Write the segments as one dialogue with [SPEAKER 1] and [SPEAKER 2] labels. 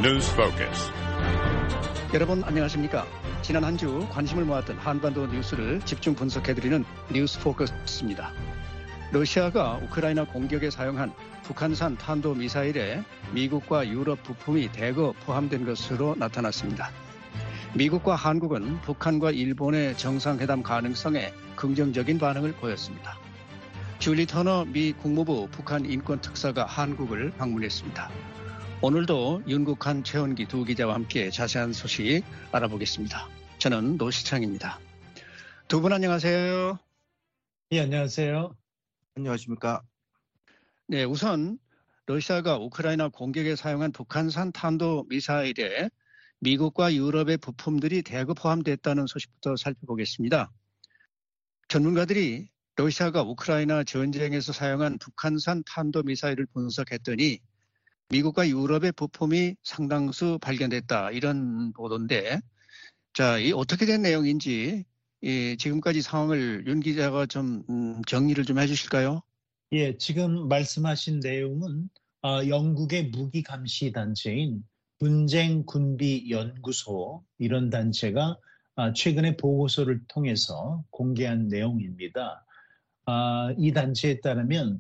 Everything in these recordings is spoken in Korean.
[SPEAKER 1] News Focus.
[SPEAKER 2] 여러분 안녕하십니까? 지난 한 주 관심을 모았던 한반도 뉴스를 집중 분석해드리는 뉴스 포커스입니다. 러시아가 우크라이나 공격에 사용한 북한산 탄도미사일에 미국과 유럽 부품이 대거 포함된 것으로 나타났습니다. 미국과 한국은 북한과 일본의 정상회담 가능성에 긍정적인 반응을 보였습니다. 줄리 터너 미 국무부 북한 인권특사가 한국을 방문했습니다. 오늘도 윤국한, 최원기 두 기자와 함께 자세한 소식 알아보겠습니다. 저는 노시창입니다. 두 분 안녕하세요.
[SPEAKER 3] 예, 안녕하세요.
[SPEAKER 4] 안녕하십니까.
[SPEAKER 2] 네, 우선 러시아가 우크라이나 공격에 사용한 북한산 탄도미사일에 미국과 유럽의 부품들이 대거 포함됐다는 소식부터 살펴보겠습니다. 전문가들이 러시아가 우크라이나 전쟁에서 사용한 북한산 탄도미사일을 분석했더니 미국과 유럽의 부품이 상당수 발견됐다, 이런 보도인데, 자, 이 어떻게 된 내용인지 지금까지 상황을 윤 기자가 좀 정리를 좀 해주실까요?
[SPEAKER 3] 예, 지금 말씀하신 내용은 영국의 무기 감시 단체인 분쟁군비연구소, 이런 단체가 최근에 보고서를 통해서 공개한 내용입니다. 이 단체에 따르면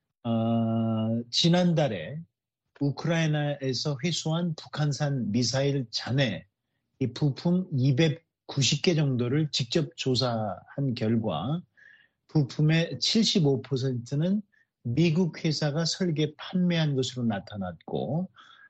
[SPEAKER 3] 지난달에 우크라이나에서 회수한 북한산 미사일 잔해 이 부품 290개 정도를 직접 조사한 결과 부품의 75%는 미국 회사가 설계 판매한 것으로 나타났고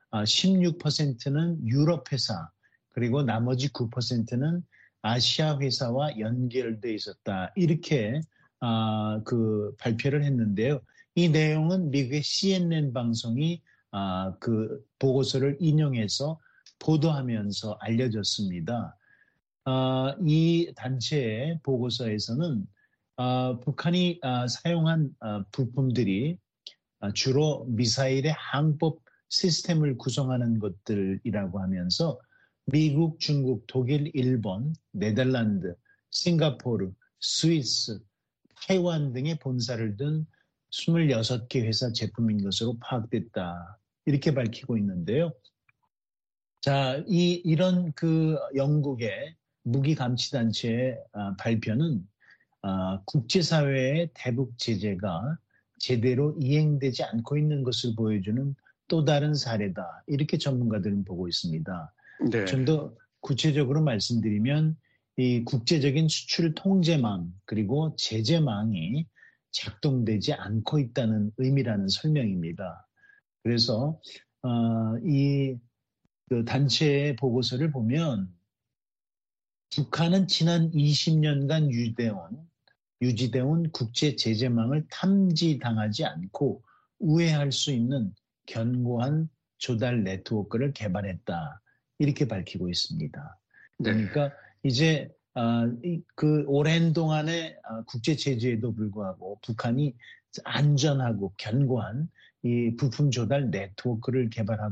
[SPEAKER 3] 16%는 유럽 회사, 그리고 나머지 9%는 아시아 회사와 연결돼 있었다, 이렇게 발표를 했는데요. 이 내용은 미국의 CNN 방송이 그 보고서를 인용해서 보도하면서 알려졌습니다. 이 단체의 보고서에서는 북한이 사용한 부품들이 주로 미사일의 항법 시스템을 구성하는 것들이라고 하면서 미국, 중국, 독일, 일본, 네덜란드, 싱가포르, 스위스, 타이완 등의 본사를 둔 26개 회사 제품인 것으로 파악됐다, 이렇게 밝히고 있는데요. 자, 이런 영국의 무기감시단체의 발표는 국제사회의 대북 제재가 제대로 이행되지 않고 있는 것을 보여주는 또 다른 사례다, 이렇게 전문가들은 보고 있습니다.
[SPEAKER 2] 네.
[SPEAKER 3] 좀 더 구체적으로 말씀드리면 이 국제적인 수출 통제망 그리고 제재망이 작동되지 않고 있다는 의미라는 설명입니다. 그래서 이 단체의 보고서를 보면 북한은 지난 20년간 유지되어온 국제 제재망을 탐지당하지 않고 우회할 수 있는 견고한 조달 네트워크를 개발했다, 이렇게 밝히고 있습니다. 그러니까 이제 오랜 동안의 국제 제재에도 불구하고 북한이 안전하고 견고한 이 부품 조달 네트워크를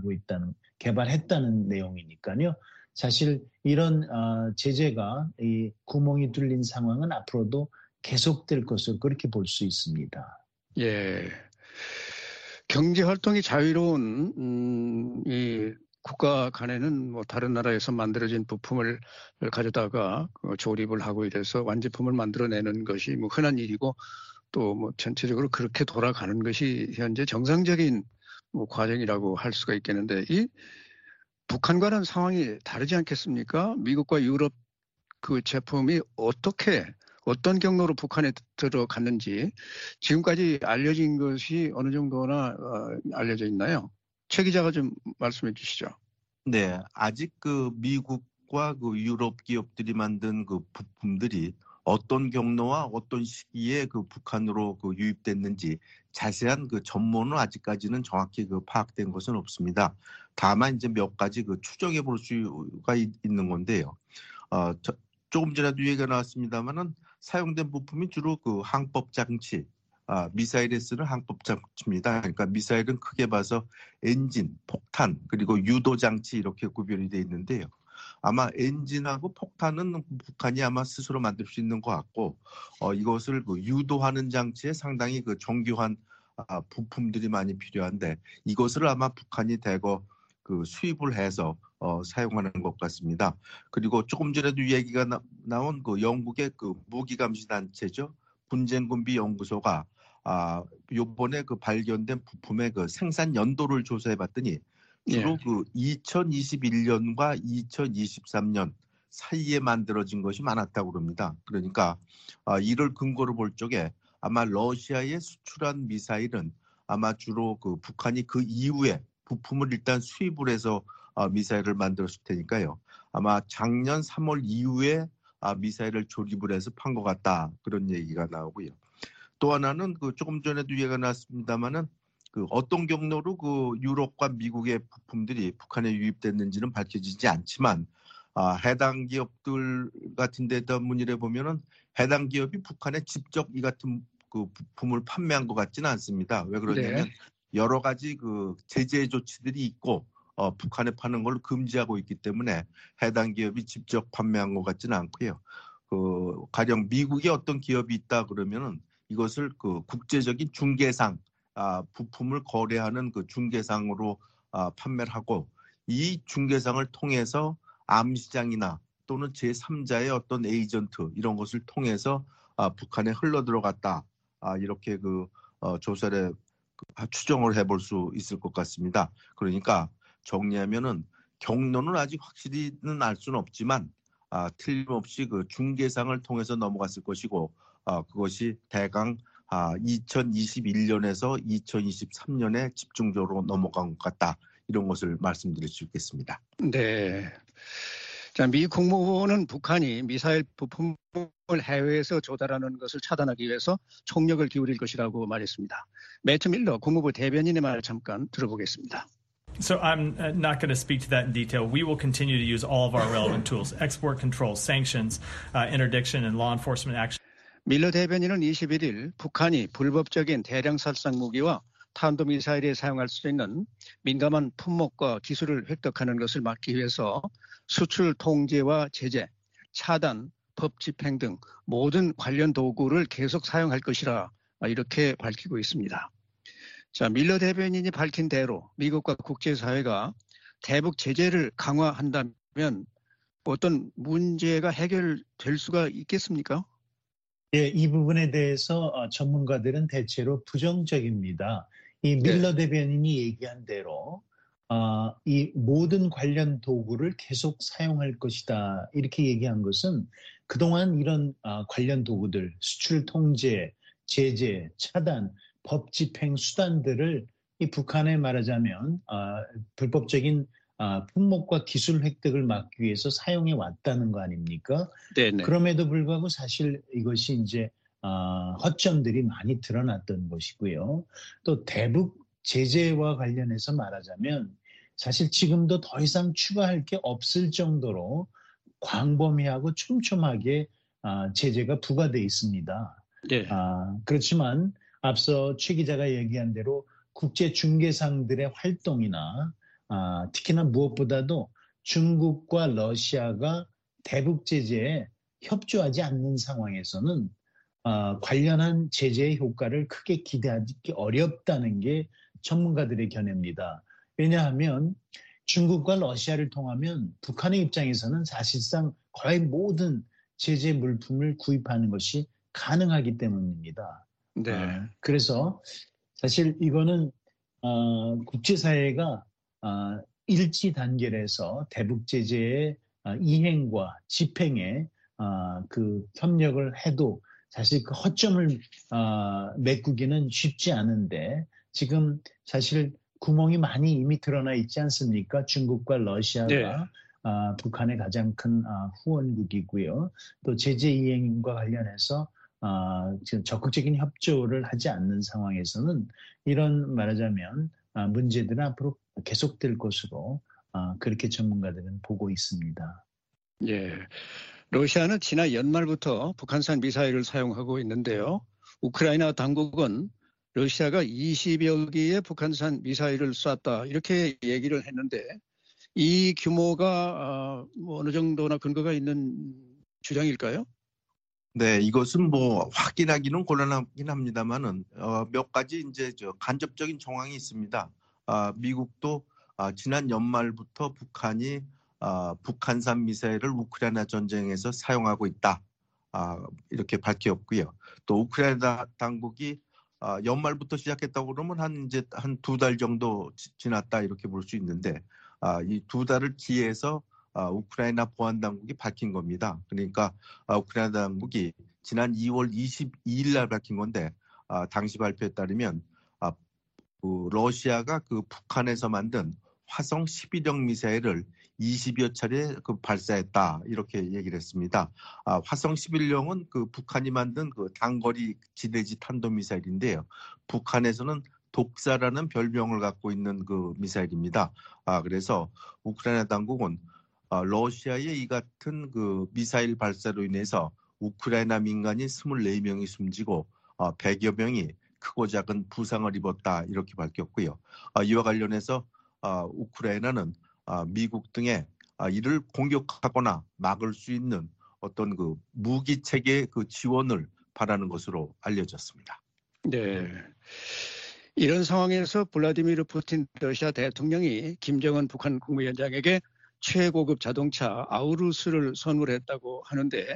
[SPEAKER 3] 개발했다는 내용이니까요. 사실 이런 제재가 이 구멍이 뚫린 상황은 앞으로도 계속될 것으로 그렇게 볼 수 있습니다.
[SPEAKER 2] 예. 경제 활동이 자유로운 이 국가 간에는 뭐 다른 나라에서 만들어진 부품을 가져다가 조립을 하고 이래서 완제품을 만들어내는 것이 뭐 흔한 일이고, 또 뭐 전체적으로 그렇게 돌아가는 것이 현재 정상적인 뭐 과정이라고 할 수가 있겠는데, 이 북한과는 상황이 다르지 않겠습니까? 미국과 유럽 그 제품이 어떤 경로로 북한에 들어갔는지 지금까지 알려진 것이 어느 정도나 알려져 있나요? 최 기자가 좀 말씀해 주시죠.
[SPEAKER 4] 네, 아직 미국과 유럽 기업들이 만든 부품들이 어떤 경로와 어떤 시기에 북한으로 유입됐는지 자세한 전모는 아직까지는 정확히 파악된 것은 없습니다. 다만 이제 몇 가지 추정해 볼 수가 있는 건데요. 조금 전에도 얘기가 나왔습니다만은 사용된 부품이 주로 항법 장치, 미사일에 쓰는 항법 장치입니다. 그러니까 미사일은 크게 봐서 엔진, 폭탄, 그리고 유도 장치, 이렇게 구별이 되어 있는데요. 아마 엔진하고 폭탄은 북한이 아마 스스로 만들 수 있는 것 같고, 이것을 유도하는 장치에 상당히 정교한 부품들이 많이 필요한데, 이것을 아마 북한이 대거 그 수입을 해서 사용하는 것 같습니다. 그리고 조금 전에도 얘기가 나온 그 영국의 그 무기 감시 단체죠. 분쟁군비 연구소가 요번에 그 발견된 부품의 그 생산 연도를 조사해 봤더니 주로 그 2021년과 2023년 사이에 만들어진 것이 많았다고 그럽니다. 그러니까 이를 근거로 볼 적에 아마 러시아에 수출한 미사일은 아마 주로 그 북한이 그 이후에 부품을 일단 수입을 해서 미사일을 만들었을 테니까요. 아마 작년 3월 이후에 미사일을 조립을 해서 판 것 같다. 그런 얘기가 나오고요. 또 하나는 그 조금 전에도 얘기가 나왔습니다마는 그 어떤 경로로 그 유럽과 미국의 부품들이 북한에 유입됐는지는 밝혀지지 않지만 해당 기업들 같은 데다 문의를 해보면은 해당 기업이 북한에 직접 이 같은 그 부품을 판매한 것 같지는 않습니다. 왜 그러냐면 여러 가지 그 제재 조치들이 있고 북한에 파는 걸 금지하고 있기 때문에 해당 기업이 직접 판매한 것 같지는 않고요. 그 가령 미국의 어떤 기업이 있다 그러면은 이것을 그 국제적인 중개상 부품을 거래하는 그 중개상으로 판매를 하고 이 중개상을 통해서 암시장이나 또는 제3자의 어떤 에이전트 이런 것을 통해서 북한에 흘러 들어갔다. 이렇게 그 조사를 추정을 해볼 수 있을 것 같습니다. 그러니까 정리하면은 경로는 아직 확실히는 알 수는 없지만 틀림없이 그 중개상을 통해서 넘어갔을 것이고 그것이 대강 2021년에서 2023년에 집중적으로 넘어간 것 같다. 이런 것을 말씀드릴 수 있겠습니다.
[SPEAKER 2] 네. 자, 미 국무부는 북한이 미사일 부품을 해외에서 조달하는 것을 차단하기 위해서 총력을 기울일 것이라고 말했습니다. 매튜 밀러 국무부 대변인의 말을 잠깐 들어보겠습니다.
[SPEAKER 1] So I'm not going to speak to that in detail. We will continue to use all of our relevant tools, export control, sanctions, interdiction, and law enforcement action.
[SPEAKER 2] 밀러 대변인은 21일 북한이 불법적인 대량 살상 무기와 탄도미사일에 사용할 수 있는 민감한 품목과 기술을 획득하는 것을 막기 위해서 수출 통제와 제재, 차단, 법 집행 등 모든 관련 도구를 계속 사용할 것이라 이렇게 밝히고 있습니다. 자, 밀러 대변인이 밝힌 대로 미국과 국제사회가 대북 제재를 강화한다면 어떤 문제가 해결될 수가 있겠습니까?
[SPEAKER 3] 예, 이 부분에 대해서 전문가들은 대체로 부정적입니다. 이 밀러 대변인이 얘기한 대로 이 모든 관련 도구를 계속 사용할 것이다. 이렇게 얘기한 것은 그동안 이런 관련 도구들, 수출 통제, 제재, 차단, 법 집행 수단들을 이 북한에 말하자면 불법적인 품목과 기술 획득을 막기 위해서 사용해 왔다는 거 아닙니까?
[SPEAKER 2] 네네.
[SPEAKER 3] 그럼에도 불구하고 사실 이것이 이제 허점들이 많이 드러났던 것이고요. 또 대북 제재와 관련해서 말하자면 사실 지금도 더 이상 추가할 게 없을 정도로 광범위하고 촘촘하게 제재가 부과돼 있습니다.
[SPEAKER 2] 네.
[SPEAKER 3] 그렇지만 앞서 최 기자가 얘기한 대로 국제 중개상들의 활동이나 특히나 무엇보다도 중국과 러시아가 대북 제재에 협조하지 않는 상황에서는 관련한 제재의 효과를 크게 기대하기 어렵다는 게 전문가들의 견해입니다. 왜냐하면 중국과 러시아를 통하면 북한의 입장에서는 사실상 거의 모든 제재 물품을 구입하는 것이 가능하기 때문입니다.
[SPEAKER 2] 네.
[SPEAKER 3] 그래서 사실 이거는 국제사회가 일치 단결해서 대북 제재의 이행과 집행에 그 협력을 해도 사실 그 허점을 메꾸기는 쉽지 않은데 지금 사실 구멍이 많이 이미 드러나 있지 않습니까? 중국과 러시아가 북한의 가장 큰 후원국이고요. 또 제재 이행과 관련해서 지금 적극적인 협조를 하지 않는 상황에서는 이런 말하자면 문제들은 앞으로 계속될 것으로 그렇게 전문가들은 보고 있습니다.
[SPEAKER 2] 예. 러시아는 지난 연말부터 북한산 미사일을 사용하고 있는데요. 우크라이나 당국은 러시아가 20여 개의 북한산 미사일을 쐈다 이렇게 얘기를 했는데 이 규모가 어느 정도나 근거가 있는 주장일까요?
[SPEAKER 4] 네, 이것은 뭐 확인하기는 곤란하긴 합니다만은 몇 가지 이제 간접적인 정황이 있습니다. 미국도 지난 연말부터 북한이 북한산 미사일을 우크라이나 전쟁에서 사용하고 있다. 이렇게 밝혔고요. 또 우크라이나 당국이 연말부터 시작했다고 그러면 한 2달 정도 지났다 이렇게 볼 수 있는데 이 2달을 기해서 우크라이나 보안 당국이 밝힌 겁니다. 그러니까 우크라이나 당국이 지난 2월 22일 날 밝힌 건데 당시 발표에 따르면 러시아가 그 북한에서 만든 화성 11형 미사일을 20여 차례 발사했다 이렇게 얘기를 했습니다. 화성 11형은 그 북한이 만든 그 단거리 지대지 탄도 미사일인데요. 북한에서는 독사라는 별명을 갖고 있는 그 미사일입니다. 그래서 우크라이나 당국은 러시아의 이 같은 그 미사일 발사로 인해서 우크라이나 민간인 24명이 숨지고 100여 명이 크고 작은 부상을 입었다 이렇게 밝혔고요. 이와 관련해서 우크라이나는 미국 등의 이를 공격하거나 막을 수 있는 어떤 그 무기 체계 그 지원을 바라는 것으로 알려졌습니다.
[SPEAKER 2] 네. 이런 상황에서 블라디미르 푸틴 러시아 대통령이 김정은 북한 국무위원장에게 최고급 자동차 아우루스를 선물했다고 하는데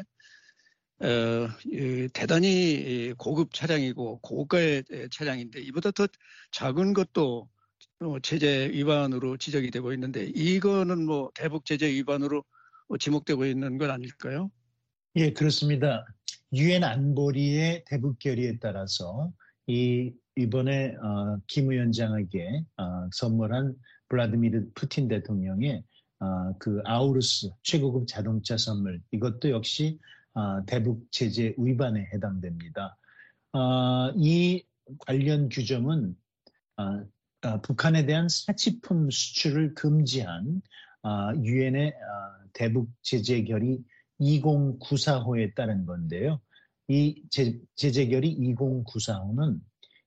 [SPEAKER 2] 대단히 고급 차량이고 고가의 차량인데 이보다 더 작은 것도 제재 위반으로 지적이 되고 있는데 이거는 뭐 대북 제재 위반으로 지목되고 있는 건 아닐까요?
[SPEAKER 3] 예, 그렇습니다. 유엔 안보리의 대북 결의에 따라서 이번에 김 위원장에게 선물한 블라디미르 푸틴 대통령의 그 아우루스 최고급 자동차 선물 이것도 역시 대북 제재 위반에 해당됩니다. 이 관련 규정은 북한에 대한 사치품 수출을 금지한 유엔의 대북 제재 결의 2094호에 따른 건데요. 이 제재 결의 2094호는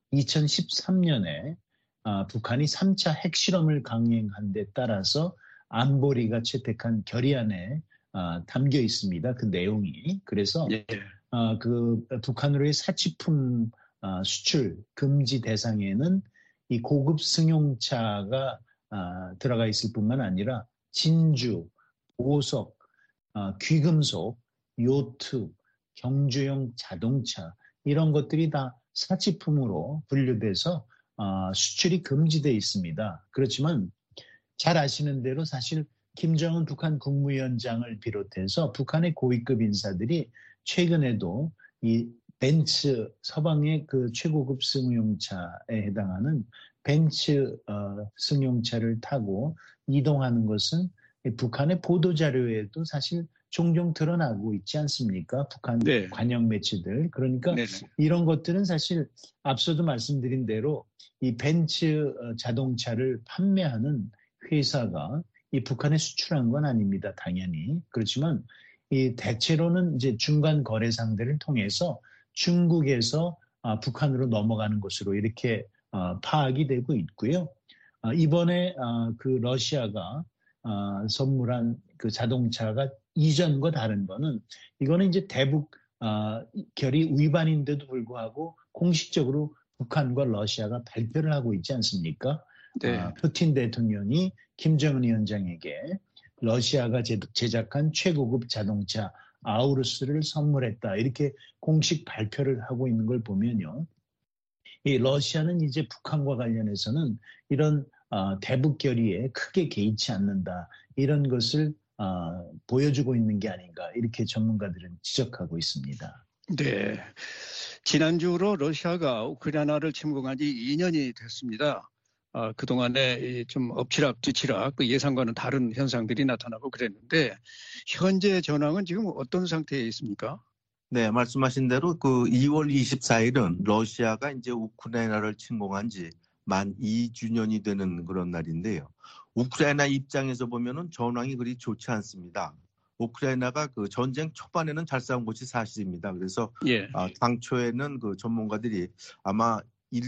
[SPEAKER 3] 2013년에 북한이 3차 핵실험을 강행한 데 따라서 안보리가 채택한 결의안에 담겨 있습니다. 그 내용이. 그래서
[SPEAKER 2] 예.
[SPEAKER 3] 그 북한으로의 사치품 수출 금지 대상에는 이 고급 승용차가 들어가 있을 뿐만 아니라 진주, 보석, 귀금속, 요트, 경주용 자동차 이런 것들이 다 사치품으로 분류돼서 수출이 금지되어 있습니다. 그렇지만 잘 아시는 대로 사실 김정은 북한 국무위원장을 비롯해서 북한의 고위급 인사들이 최근에도 이 벤츠 서방의 그 최고급 승용차에 해당하는 벤츠 승용차를 타고 이동하는 것은 북한의 보도자료에도 사실 종종 드러나고 있지 않습니까? 북한
[SPEAKER 2] 네.
[SPEAKER 3] 관영 매체들. 그러니까
[SPEAKER 2] 네네.
[SPEAKER 3] 이런 것들은 사실 앞서도 말씀드린 대로 이 벤츠 자동차를 판매하는 회사가 이 북한에 수출한 건 아닙니다. 당연히. 그렇지만 이 대체로는 이제 중간 거래상들을 통해서 중국에서 북한으로 넘어가는 것으로 이렇게 파악이 되고 있고요. 이번에 그 러시아가 선물한 그 자동차가 이전과 다른 거는 이거는 이제 대북 결의 위반인데도 불구하고 공식적으로 북한과 러시아가 발표를 하고 있지 않습니까?
[SPEAKER 2] 네.
[SPEAKER 3] 푸틴 대통령이 김정은 위원장에게 러시아가 제작한 최고급 자동차 아우루스를 선물했다. 이렇게 공식 발표를 하고 있는 걸 보면요. 이 러시아는 이제 북한과 관련해서는 이런 대북 결의에 크게 개의치 않는다. 이런 것을 보여주고 있는 게 아닌가. 이렇게 전문가들은 지적하고 있습니다.
[SPEAKER 2] 네. 지난주로 러시아가 우크라이나를 침공한 지 2년이 됐습니다. 그동안에 좀 엎치락뒤치락 그 예상과는 다른 현상들이 나타나고 그랬는데 현재 전황은 지금 어떤 상태에 있습니까?
[SPEAKER 4] 네, 말씀하신 대로 그 2월 24일은 러시아가 이제 우크라이나를 침공한 지 만 2주년이 되는 그런 날인데요. 우크라이나 입장에서 보면은 전황이 그리 좋지 않습니다. 우크라이나가 그 전쟁 초반에는 잘 싸운 것이 사실입니다. 그래서
[SPEAKER 2] 예.
[SPEAKER 4] 당초에는 그 전문가들이 아마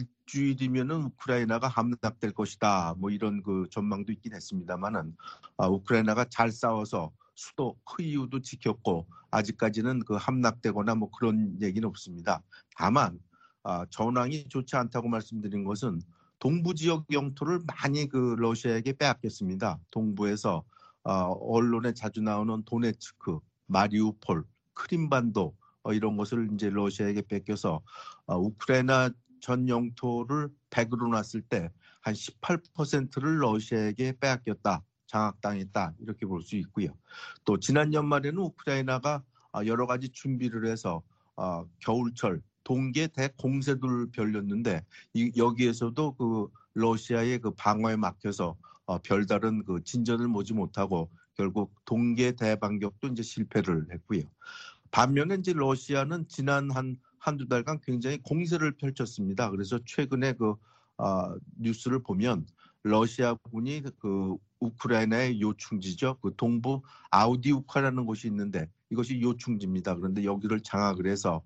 [SPEAKER 4] 일주일이면은 우크라이나가 함락될 것이다. 뭐 이런 그 전망도 있긴 했습니다만은 우크라이나가 잘 싸워서 수도 크이우도 지켰고 아직까지는 그 함락되거나 뭐 그런 얘기는 없습니다. 다만 전황이 좋지 않다고 말씀드린 것은 동부 지역 영토를 많이 그 러시아에게 빼앗겼습니다. 동부에서 언론에 자주 나오는 도네츠크, 마리우폴, 크림반도 이런 것을 이제 러시아에게 뺏겨서 우크라이나 전 영토를 100으로 놨을 때 한 18%를 러시아에게 빼앗겼다, 장악당했다 이렇게 볼 수 있고요. 또 지난 연말에는 우크라이나가 여러 가지 준비를 해서 겨울철 동계 대공세도를 벌였는데 여기에서도 그 러시아의 그 방어에 막혀서 별다른 그 진전을 보지 못하고 결국 동계 대반격도 이제 실패를 했고요. 반면에 이제 러시아는 지난 한두 달간 굉장히 공세를 펼쳤습니다. 그래서 최근에 그 뉴스를 보면 러시아군이 그 우크라이나의 요충지죠. 그 동부 아우디우카라는 곳이 있는데 이것이 요충지입니다. 그런데 여기를 장악을 해서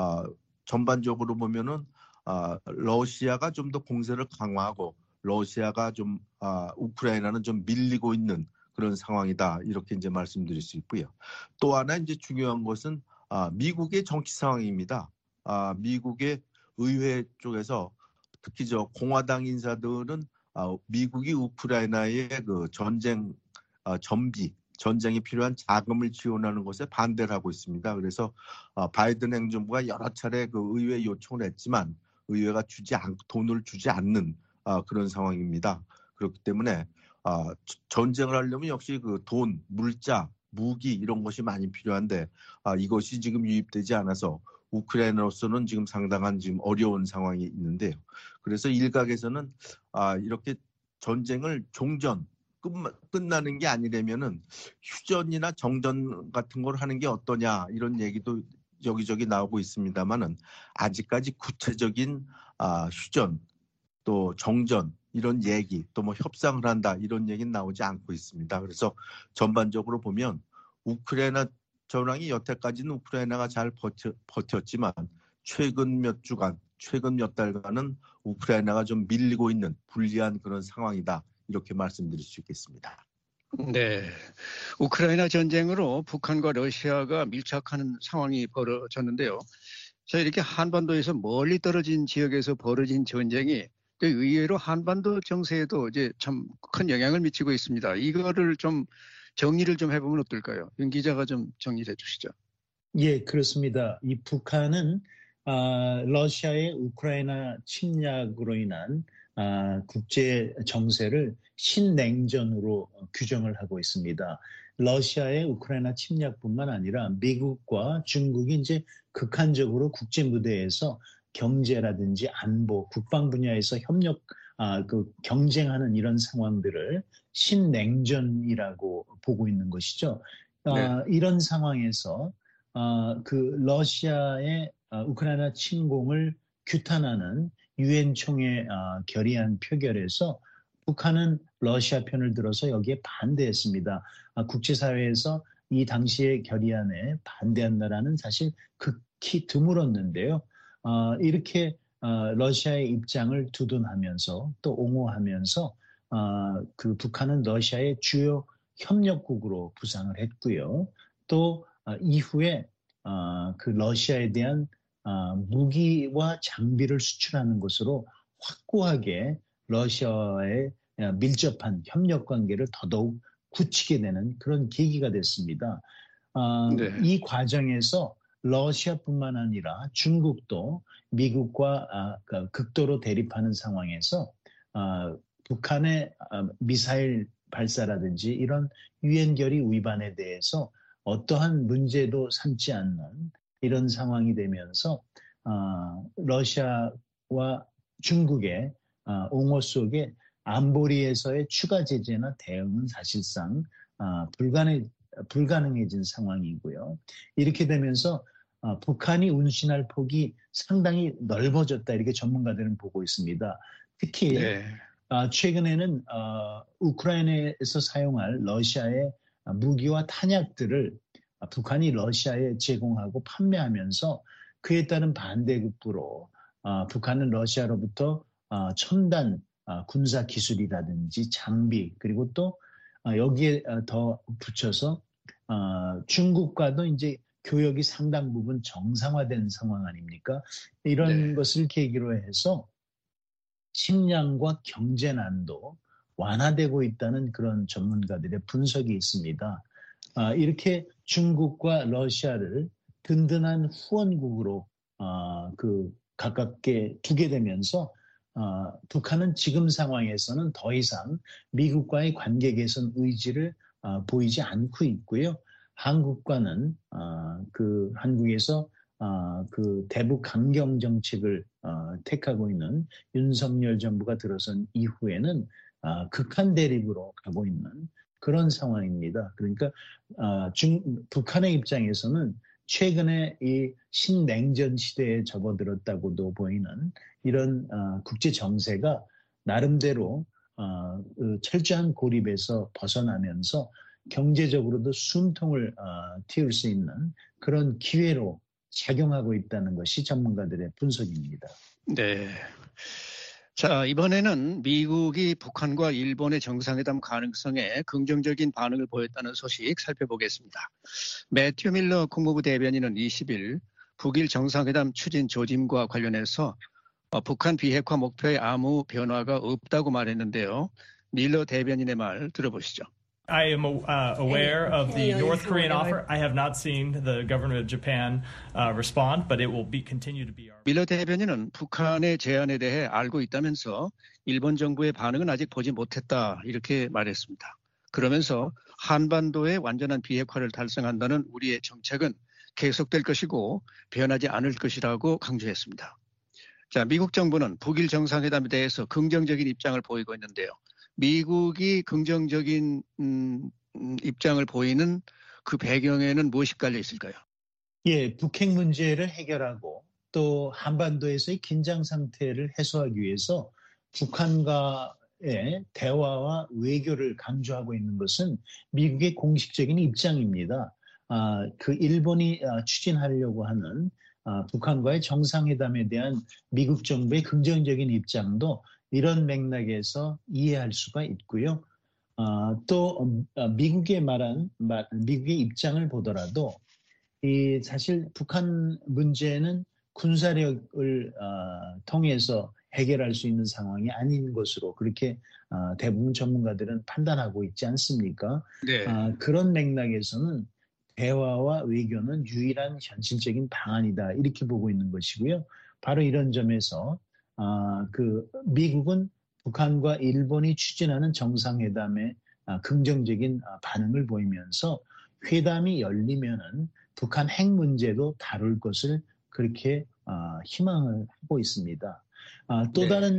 [SPEAKER 4] 전반적으로 보면은 러시아가 좀 더 공세를 강화하고 러시아가 좀 우크라이나는 좀 밀리고 있는 그런 상황이다 이렇게 이제 말씀드릴 수 있고요. 또 하나 이제 중요한 것은 미국의 정치 상황입니다. 미국의 의회 쪽에서 특히 저 공화당 인사들은 미국이 우크라이나의 그 전쟁 전쟁이 필요한 자금을 지원하는 것에 반대를 하고 있습니다. 그래서 바이든 행정부가 여러 차례 그 의회 요청을 했지만 의회가 돈을 주지 않는 그런 상황입니다. 그렇기 때문에 전쟁을 하려면 역시 그 돈, 물자, 무기 이런 것이 많이 필요한데 이것이 지금 유입되지 않아서 우크라이나로서는 지금 상당한 지금 어려운 상황이 있는데요. 그래서 일각에서는 이렇게 전쟁을 종전 끝나는 게 아니라면은 휴전이나 정전 같은 걸 하는 게 어떠냐 이런 얘기도 여기저기 나오고 있습니다만은 아직까지 구체적인 휴전 또 정전 이런 얘기 또 뭐 협상을 한다 이런 얘기는 나오지 않고 있습니다. 그래서 전반적으로 보면 우크라이나 전황이 여태까지는 우크라이나가 잘 버텼지만 최근 몇 달간은 우크라이나가 좀 밀리고 있는 불리한 그런 상황이다. 이렇게 말씀드릴 수 있겠습니다.
[SPEAKER 2] 네, 우크라이나 전쟁으로 북한과 러시아가 밀착하는 상황이 벌어졌는데요. 자, 이렇게 한반도에서 멀리 떨어진 지역에서 벌어진 전쟁이 의외로 한반도 정세에도 이제 참 큰 영향을 미치고 있습니다. 이거를 좀 정리를 좀 해보면 어떨까요? 윤 기자가 좀 정리해 주시죠.
[SPEAKER 3] 예, 그렇습니다. 이 북한은 러시아의 우크라이나 침략으로 인한 국제 정세를 신냉전으로 규정을 하고 있습니다. 러시아의 우크라이나 침략뿐만 아니라 미국과 중국이 이제 극한적으로 국제 무대에서 경제라든지 안보, 국방 분야에서 경쟁하는 이런 상황들을 신냉전이라고 보고 있는 것이죠.
[SPEAKER 2] 네.
[SPEAKER 3] 이런 상황에서 그 러시아의 우크라이나 침공을 규탄하는 유엔 총회 결의안 표결에서 북한은 러시아 편을 들어서 여기에 반대했습니다. 국제사회에서 이 당시의 결의안에 반대한 나라는 사실 극히 드물었는데요. 이렇게 러시아의 입장을 두둔하면서 또 옹호하면서 그 북한은 러시아의 주요 협력국으로 부상을 했고요. 또 이후에 그 러시아에 대한 무기와 장비를 수출하는 것으로 확고하게 러시아와의 밀접한 협력 관계를 더더욱 굳히게 되는 그런 계기가 됐습니다.
[SPEAKER 2] 네.
[SPEAKER 3] 이 과정에서 러시아뿐만 아니라 중국도 미국과 극도로 대립하는 상황에서 북한의 미사일 발사라든지 이런 유엔 결의 위반에 대해서 어떠한 문제도 삼지 않는 이런 상황이 되면서 러시아와 중국의 옹호 속에 안보리에서의 추가 제재나 대응은 사실상 불가능해진 상황이고요. 이렇게 되면서 북한이 운신할 폭이 상당히 넓어졌다 이렇게 전문가들은 보고 있습니다. 특히
[SPEAKER 2] 네.
[SPEAKER 3] 최근에는 우크라이나에서 사용할 러시아의 무기와 탄약들을 북한이 러시아에 제공하고 판매하면서 그에 따른 반대급부로 북한은 러시아로부터 첨단 군사 기술이라든지 장비 그리고 또 여기에 더 붙여서 중국과도 이제 교역이 상당 부분 정상화된 상황 아닙니까? 이런
[SPEAKER 2] 네.
[SPEAKER 3] 것을 계기로 해서 식량과 경제난도 완화되고 있다는 그런 전문가들의 분석이 있습니다. 이렇게 중국과 러시아를 든든한 후원국으로 가깝게 두게 되면서 북한은 지금 상황에서는 더 이상 미국과의 관계 개선 의지를 보이지 않고 있고요. 한국과는 한국에서 그 대북 강경 정책을 택하고 있는 윤석열 정부가 들어선 이후에는 극한 대립으로 가고 있는 그런 상황입니다. 그러니까 북한의 입장에서는 최근에 이 신냉전 시대에 접어들었다고도 보이는 이런 국제 정세가 나름대로 철저한 고립에서 벗어나면서 경제적으로도 숨통을 틔울 수 있는 그런 기회로 작용하고 있다는 것이 전문가들의 분석입니다.
[SPEAKER 2] 네. 자, 이번에는 미국이 북한과 일본의 정상회담 가능성에 긍정적인 반응을 보였다는 소식 살펴보겠습니다. 매튜 밀러 국무부 대변인은 20일 북일 정상회담 추진 조짐과 관련해서 북한 비핵화 목표에 아무 변화가 없다고 말했는데요. 밀러 대변인의 말 들어보시죠.
[SPEAKER 1] I am aware of the North Korean offer. I have not seen the government of Japan respond, but it will continue to be our.
[SPEAKER 2] 밀러 대변인은 북한의 제안에 대해 알고 있다면서 일본 정부의 반응은 아직 보지 못했다 이렇게 말했습니다. 그러면서 한반도의 완전한 비핵화를 달성한다는 우리의 정책은 계속될 것이고 변하지 않을 것이라고 강조했습니다. 자, 미국 정부는 북일 정상회담에 대해서 긍정적인 입장을 보이고 있는데요. 미국이 긍정적인 입장을 보이는 그 배경에는 무엇이 깔려 있을까요?
[SPEAKER 3] 예, 북핵 문제를 해결하고 또 한반도에서의 긴장 상태를 해소하기 위해서 북한과의 대화와 외교를 강조하고 있는 것은 미국의 공식적인 입장입니다. 그 일본이 추진하려고 하는 북한과의 정상회담에 대한 미국 정부의 긍정적인 입장도 이런 맥락에서 이해할 수가 있고요. 또 미국의 미국의 입장을 보더라도 사실 북한 문제는 군사력을 통해서 해결할 수 있는 상황이 아닌 것으로 그렇게 대부분 전문가들은 판단하고 있지 않습니까?
[SPEAKER 2] 네.
[SPEAKER 3] 그런 맥락에서는 대화와 외교는 유일한 현실적인 방안이다 이렇게 보고 있는 것이고요. 바로 이런 점에서 미국은 북한과 일본이 추진하는 정상회담에 긍정적인 반응을 보이면서 회담이 열리면은 북한 핵 문제도 다룰 것을 그렇게 희망을 하고 있습니다. 또 다른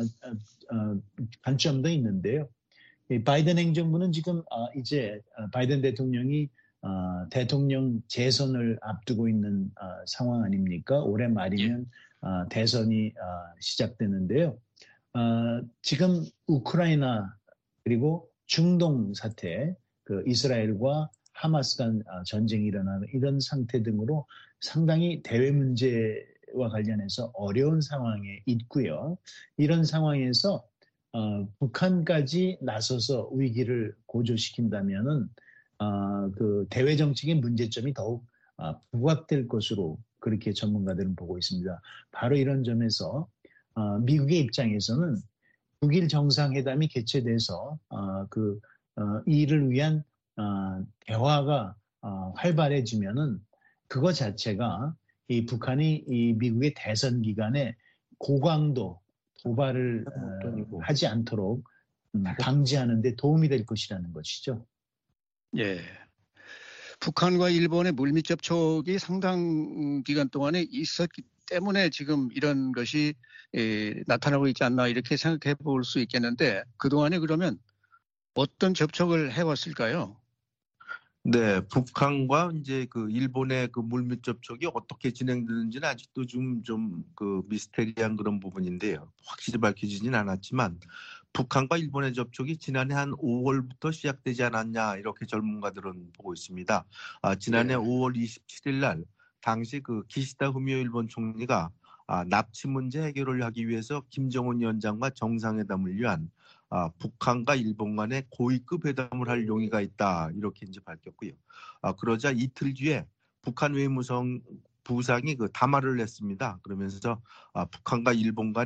[SPEAKER 3] 관점도 있는데요. 바이든 행정부는 지금 이제 바이든 대통령이 대통령 재선을 앞두고 있는 상황 아닙니까? 올해 말이면 대선이 시작되는데요. 지금 우크라이나 그리고 중동 사태, 이스라엘과 하마스 간 전쟁이 일어나는 이런 상태 등으로 상당히 대외 문제와 관련해서 어려운 상황에 있고요. 이런 상황에서 북한까지 나서서 위기를 고조시킨다면은 그 대외 정책의 문제점이 더욱 부각될 것으로 그렇게 전문가들은 보고 있습니다. 바로 이런 점에서 미국의 입장에서는 북일 정상회담이 개최돼서 이를 위한 대화가 활발해지면은 그거 자체가 이 북한이 이 미국의 대선 기간에 고강도 도발을 하지 않도록 방지하는 데 도움이 될 것이라는 것이죠.
[SPEAKER 2] 예. 북한과 일본의 물밑 접촉이 상당 기간 동안에 있었기 때문에 지금 이런 것이 나타나고 있지 않나 이렇게 생각해 볼 수 있겠는데 그동안에 그러면 어떤 접촉을 해왔을까요?
[SPEAKER 4] 네, 북한과 이제 일본의 물밑 접촉이 어떻게 진행되는지는 아직도 좀 미스테리한 그런 부분인데요. 확실히 밝혀지진 않았지만 북한과 일본의 접촉이 지난해 한 5월부터 시작되지 않았냐 이렇게 전문가들은 보고 있습니다. 지난해 5월 27일 날 당시 기시다 후미오 일본 총리가 납치 문제 해결을 하기 위해서 김정은 위원장과 정상회담을 위한 북한과 일본 간의 고위급 회담을 할 용의가 있다 이렇게 이제 밝혔고요. 그러자 이틀 뒤에 북한 외무성 부상이 담화를 냈습니다. 그러면서 북한과 일본 간이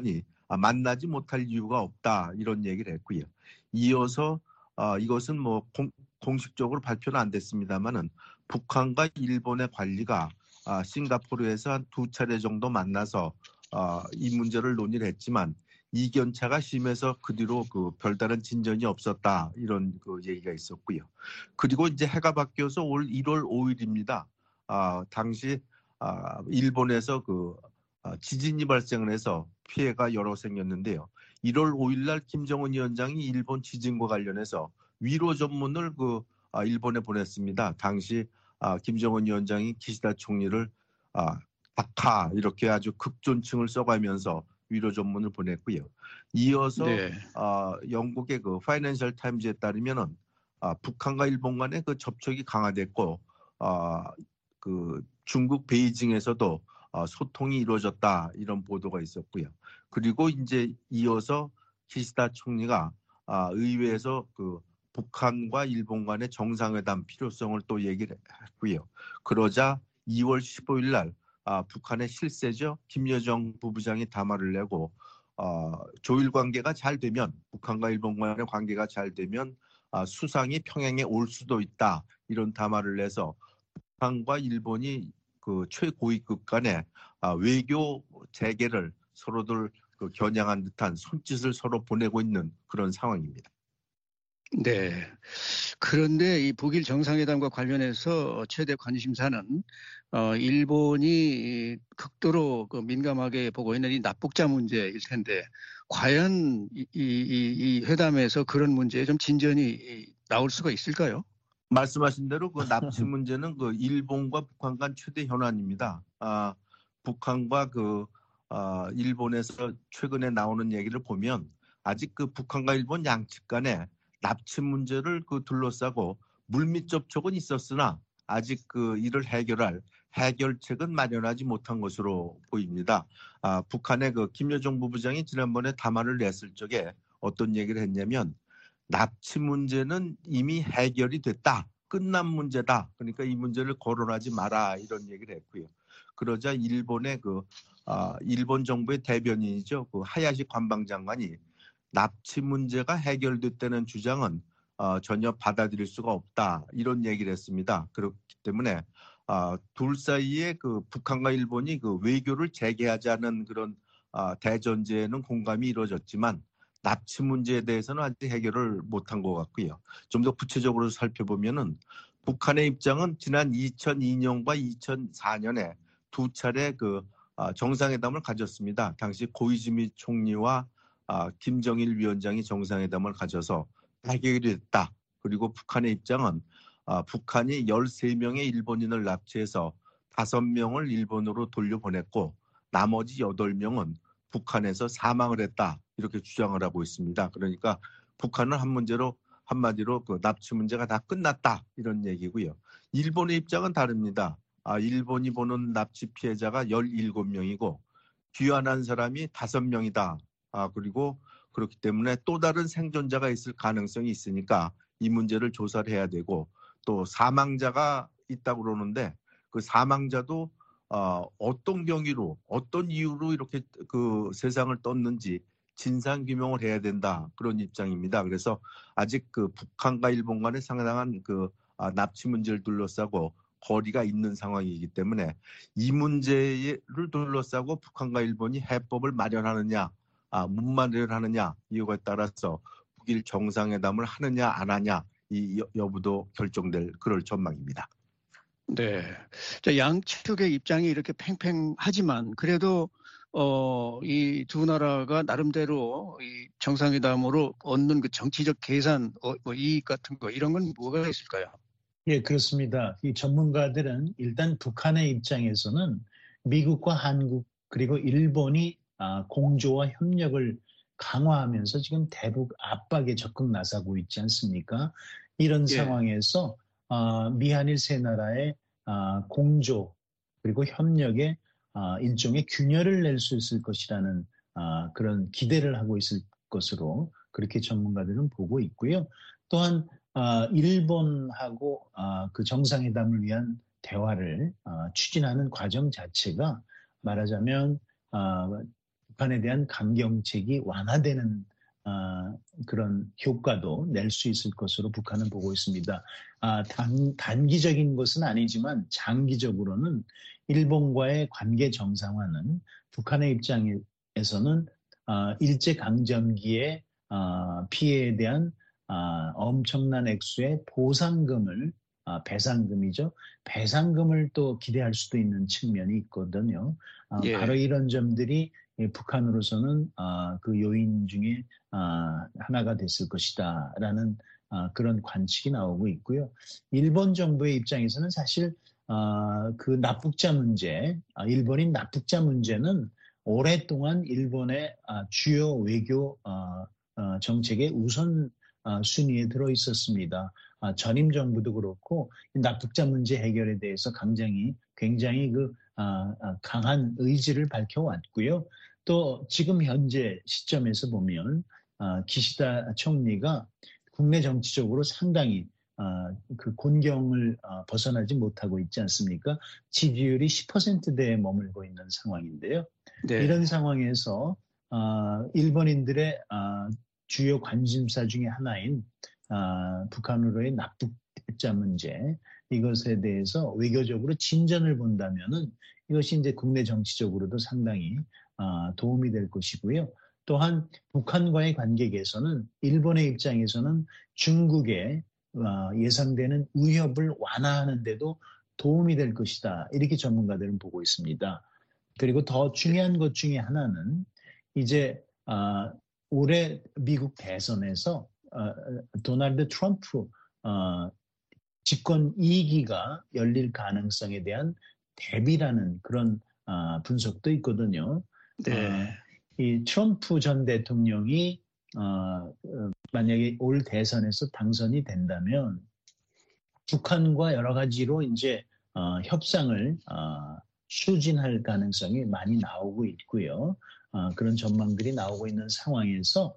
[SPEAKER 4] 만나지 못할 이유가 없다 이런 얘기를 했고요. 이어서 이것은 뭐 공식적으로 발표는 안 됐습니다만은 북한과 일본의 관리가 싱가포르에서 한 2차례 정도 만나서 이 문제를 논의를 했지만 이견차가 심해서 그 뒤로 그 별다른 진전이 없었다 이런 그 얘기가 있었고요. 그리고 이제 해가 바뀌어서 올 1월 5일입니다. 당시 일본에서 그 지진이 발생을 해서 피해가 여러 생겼는데요. 1월 5일 날 김정은 위원장이 일본 지진과 관련해서 위로 전문을 일본에 보냈습니다. 당시 김정은 위원장이 기시다 총리를 박하 이렇게 아주 극존칭을 써가면서 위로 전문을 보냈고요. 이어서
[SPEAKER 2] 네.
[SPEAKER 4] 영국의 그 파이낸셜 타임즈에 따르면은 북한과 일본 간의 그 접촉이 강화됐고 그 중국 베이징에서도 소통이 이루어졌다 이런 보도가 있었고요. 그리고 이제 이어서 기시다 총리가 의회에서 그 북한과 일본 간의 정상회담 필요성을 또 얘기를 했고요. 그러자 2월 15일 날 북한의 실세죠. 김여정 부부장이 담화를 내고 조일 관계가 잘 되면 북한과 일본 간의 관계가 잘 되면 수상이 평양에 올 수도 있다 이런 담화를 내서 북한과 일본이 그 최고위급 간의 외교 재개를 서로들 그 겨냥한 듯한 손짓을 서로 보내고 있는 그런 상황입니다.
[SPEAKER 2] 네. 그런데 이 북일 정상회담과 관련해서 최대 관심사는 일본이 극도로 그 민감하게 보고 있는 이 납북자 문제일 텐데 과연 이 회담에서 그런 문제에 좀 진전이 나올 수가 있을까요?
[SPEAKER 4] 말씀하신 대로 그 납치 문제는 그 일본과 북한 간 최대 현안입니다. 북한과 일본에서 최근에 나오는 얘기를 보면 아직 그 북한과 일본 양측 간에 납치 문제를 둘러싸고 물밑 접촉은 있었으나 아직 이를 해결할 해결책은 마련하지 못한 것으로 보입니다. 북한의 김여정 부부장이 지난번에 담화를 냈을 적에 어떤 얘기를 했냐면 납치 문제는 이미 해결이 됐다. 끝난 문제다. 그러니까 이 문제를 거론하지 마라 이런 얘기를 했고요. 그러자 일본의 일본 정부의 대변인이죠. 하야시 관방장관이 납치 문제가 해결됐다는 주장은 전혀 받아들일 수가 없다 이런 얘기를 했습니다. 그렇기 때문에 둘 사이에 북한과 일본이 외교를 재개하자는 그런 대전제에는 공감이 이루어졌지만 납치 문제에 대해서는 아직 해결을 못한 것 같고요. 좀 더 구체적으로 살펴보면은 북한의 입장은 지난 2002년과 2004년에 2차례 정상회담을 가졌습니다. 당시 고이즈미 총리와 김정일 위원장이 정상회담을 가져서 해결이 됐다. 그리고 북한의 입장은 북한이 13명의 일본인을 납치해서 5명을 일본으로 돌려보냈고 나머지 8명은 북한에서 사망을 했다. 이렇게 주장을 하고 있습니다. 그러니까 북한은 한마디로 납치 문제가 다 끝났다. 이런 얘기고요. 일본의 입장은 다릅니다. 일본이 보는 납치 피해자가 17명이고 귀환한 사람이 5명이다. 그리고 그렇기 때문에 또 다른 생존자가 있을 가능성이 있으니까 이 문제를 조사를 해야 되고 또 사망자가 있다고 그러는데 그 사망자도 어떤 경위로 어떤 이유로 이렇게 세상을 떴는지 진상 규명을 해야 된다 그런 입장입니다. 그래서 아직 북한과 일본 간에 상당한 납치 문제를 둘러싸고 거리가 있는 상황이기 때문에 이 문제를 둘러싸고 북한과 일본이 해법을 마련하느냐 못 마련하느냐 이유에 따라서 북일 정상회담을 하느냐 안 하냐 이 여부도 결정될 그럴 전망입니다.
[SPEAKER 2] 네. 양측의 입장이 이렇게 팽팽하지만 그래도 이 두 나라가 나름대로 이 정상회담으로 얻는 그 정치적 계산, 이익 같은 거 이런 건 뭐가 있을까요?
[SPEAKER 3] 예, 그렇습니다. 이 전문가들은 일단 북한의 입장에서는 미국과 한국 그리고 일본이 공조와 협력을 강화하면서 지금 대북 압박에 적극 나서고 있지 않습니까? 이런
[SPEAKER 2] 예.
[SPEAKER 3] 상황에서 미한일 세 나라의 공조 그리고 협력에 일종의 균열을 낼 수 있을 것이라는 그런 기대를 하고 있을 것으로 그렇게 전문가들은 보고 있고요. 또한 일본하고 그 정상회담을 위한 대화를 추진하는 과정 자체가 말하자면 북한에 대한 강경책이 완화되는 그런 효과도 낼 수 있을 것으로 북한은 보고 있습니다. 단기적인 것은 아니지만 장기적으로는 일본과의 관계 정상화는 북한의 입장에서는 일제강점기의 피해에 대한 엄청난 액수의 보상금을 배상금이죠. 배상금을 또 기대할 수도 있는 측면이 있거든요.
[SPEAKER 2] 예.
[SPEAKER 3] 바로 이런 점들이 북한으로서는 그 요인 중에 하나가 됐을 것이다라는 그런 관측이 나오고 있고요. 일본 정부의 입장에서는 사실 그 납북자 문제, 일본인 납북자 문제는 오랫동안 일본의 주요 외교 정책의 우선 순위에 들어 있었습니다. 전임 정부도 그렇고 납북자 문제 해결에 대해서 굉장히 그 강한 의지를 밝혀왔고요. 또 지금 현재 시점에서 보면 기시다 총리가 국내 정치적으로 상당히 그 곤경을 벗어나지 못하고 있지 않습니까? 지지율이 10%대에 머물고 있는 상황인데요.
[SPEAKER 2] 네.
[SPEAKER 3] 이런 상황에서 일본인들의 주요 관심사 중에 하나인 북한으로의 납북자 문제, 이것에 대해서 외교적으로 진전을 본다면은 이것이 이제 국내 정치적으로도 상당히 도움이 될 것이고요. 또한 북한과의 관계 개선은 일본의 입장에서는 중국의 예상되는 위협을 완화하는 데도 도움이 될 것이다. 이렇게 전문가들은 보고 있습니다. 그리고 더 중요한 것 중에 하나는 이제 올해 미국 대선에서 도널드 트럼프 집권 2기가 열릴 가능성에 대한 대비라는 그런 분석도 있거든요.
[SPEAKER 2] 네.
[SPEAKER 3] 이 트럼프 전 대통령이 만약에 올 대선에서 당선이 된다면 북한과 여러 가지로 이제 협상을 추진할 가능성이 많이 나오고 있고요. 그런 전망들이 나오고 있는 상황에서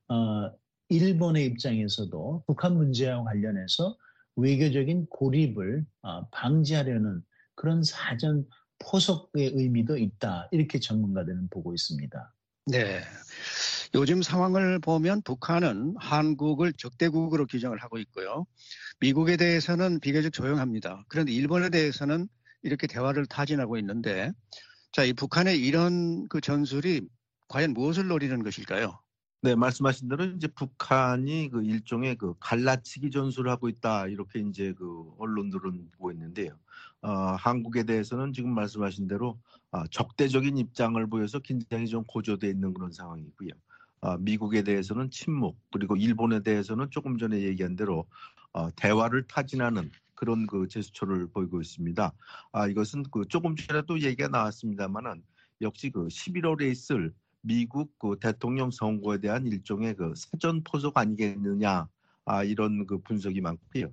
[SPEAKER 3] 일본의 입장에서도 북한 문제와 관련해서 외교적인 고립을 방지하려는 그런 사전 포석의 의미도 있다. 이렇게 전문가들은 보고 있습니다.
[SPEAKER 2] 네. 요즘 상황을 보면 북한은 한국을 적대국으로 규정을 하고 있고요. 미국에 대해서는 비교적 조용합니다. 그런데 일본에 대해서는 이렇게 대화를 타진하고 있는데, 자, 이 북한의 이런 그 전술이 과연 무엇을 노리는 것일까요?
[SPEAKER 4] 네, 말씀하신 대로 이제 북한이 그 일종의 그 갈라치기 전술을 하고 있다, 이렇게 이제 그 언론들은 보고 있는데요. 한국에 대해서는 지금 말씀하신 대로 적대적인 입장을 보여서 긴장이 좀 고조되어 있는 그런 상황이고요. 미국에 대해서는 침묵, 그리고 일본에 대해서는 조금 전에 얘기한 대로 대화를 타진하는 그런 그 제스처를 보이고 있습니다. 이것은 그 조금 전에도 얘기가 나왔습니다만은 역시 그 11월에 있을 미국 그 대통령 선거에 대한 일종의 그 사전 포석 아니겠느냐, 이런 그 분석이 많고요.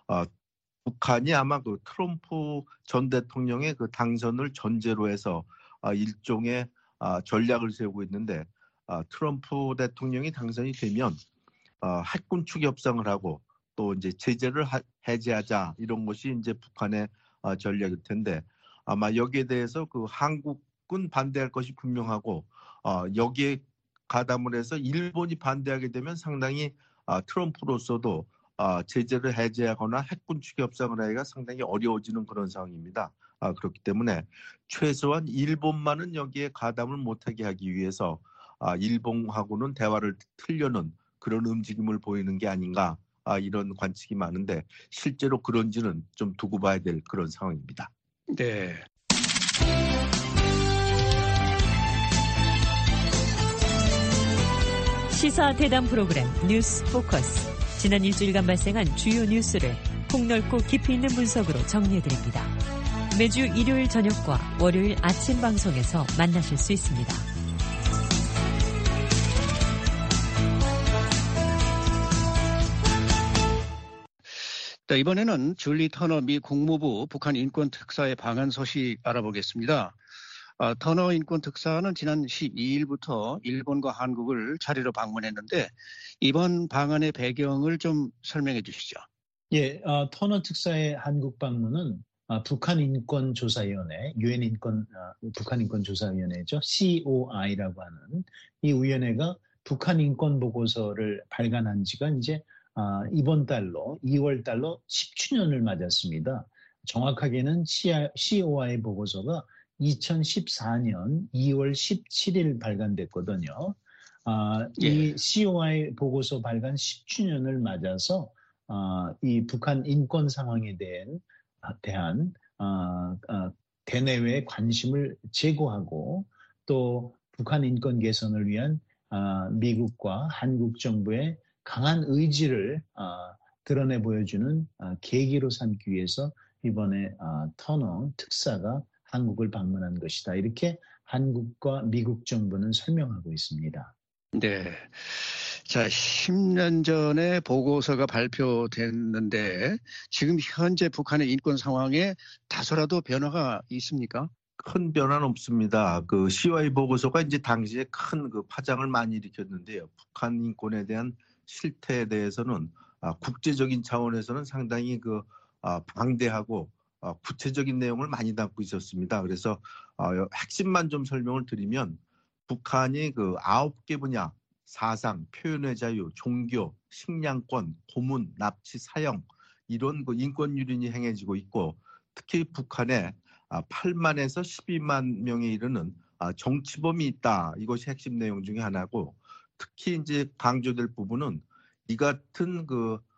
[SPEAKER 4] 북한이 아마 그 트럼프 전 대통령의 그 당선을 전제로 해서 일종의 전략을 세우고 있는데, 트럼프 대통령이 당선이 되면 핵군 축 협상을 하고 또 이제 제재를 해제하자, 이런 것이 이제 북한의 전략일 텐데, 아마 여기에 대해서 그 한국은 반대할 것이 분명하고 여기에 가담을 해서 일본이 반대하게 되면 상당히 트럼프로서도 제재를 해제하거나 핵군 축 협상을 하기가 상당히 어려워지는 그런 상황입니다. 그렇기 때문에 최소한 일본만은 여기에 가담을 못하게 하기 위해서 일본하고는 대화를 틀려는 그런 움직임을 보이는 게 아닌가, 이런 관측이 많은데 실제로 그런지는 좀 두고 봐야 될 그런 상황입니다.
[SPEAKER 2] 네.
[SPEAKER 5] 시사 대담 프로그램 뉴스 포커스. 지난 일주일간 발생한 주요 뉴스를 폭넓고 깊이 있는 분석으로 정리해드립니다. 매주 일요일 저녁과 월요일 아침 방송에서 만나실 수 있습니다.
[SPEAKER 2] 네, 이번에는 줄리 터너 미 국무부 북한 인권 특사의 방한 소식 알아보겠습니다. 터너 인권 특사는 지난 12일부터 일본과 한국을 차례로 방문했는데 이번 방한의 배경을 좀 설명해 주시죠.
[SPEAKER 3] 예, 터너 특사의 한국 방문은 북한 인권조사위원회, 북한 인권조사위원회죠. COI라고 하는 이 위원회가 북한 인권 보고서를 발간한 지가 이제 이번 달로 2월 달로 10주년을 맞았습니다. 정확하게는 COI 보고서가 2014년 2월 17일 발간됐거든요. 이 COI 보고서 발간 10주년을 맞아서 이 북한 인권 상황에 대한 대내외 관심을 제고하고 또 북한 인권 개선을 위한 미국과 한국 정부의 강한 의지를 드러내 보여주는 계기로 삼기 위해서 이번에 터너 특사가 한국을 방문한 것이다. 이렇게 한국과 미국 정부는 설명하고 있습니다.
[SPEAKER 2] 네. 자, 10년 전에 보고서가 발표됐는데 지금 현재 북한의 인권 상황에 다소라도 변화가 있습니까?
[SPEAKER 4] 큰 변화는 없습니다. 그 COI 보고서가 이제 당시에 큰 그 파장을 많이 일으켰는데요. 북한 인권에 대한 실태에 대해서는 국제적인 차원에서는 상당히 방대하고 구체적인 내용을 많이 담고 있었습니다. 그래서 핵심만 좀 설명을 드리면 북한이 9개 분야, 사상, 표현의 자유, 종교, 식량권, 고문, 납치, 사형 이런 인권 유린이 행해지고 있고 특히 북한에 8만에서 12만 명에 이르는 정치범이 있다. 이것이 핵심 내용 중에 하나고 특히 이제 강조될 부분은 이 같은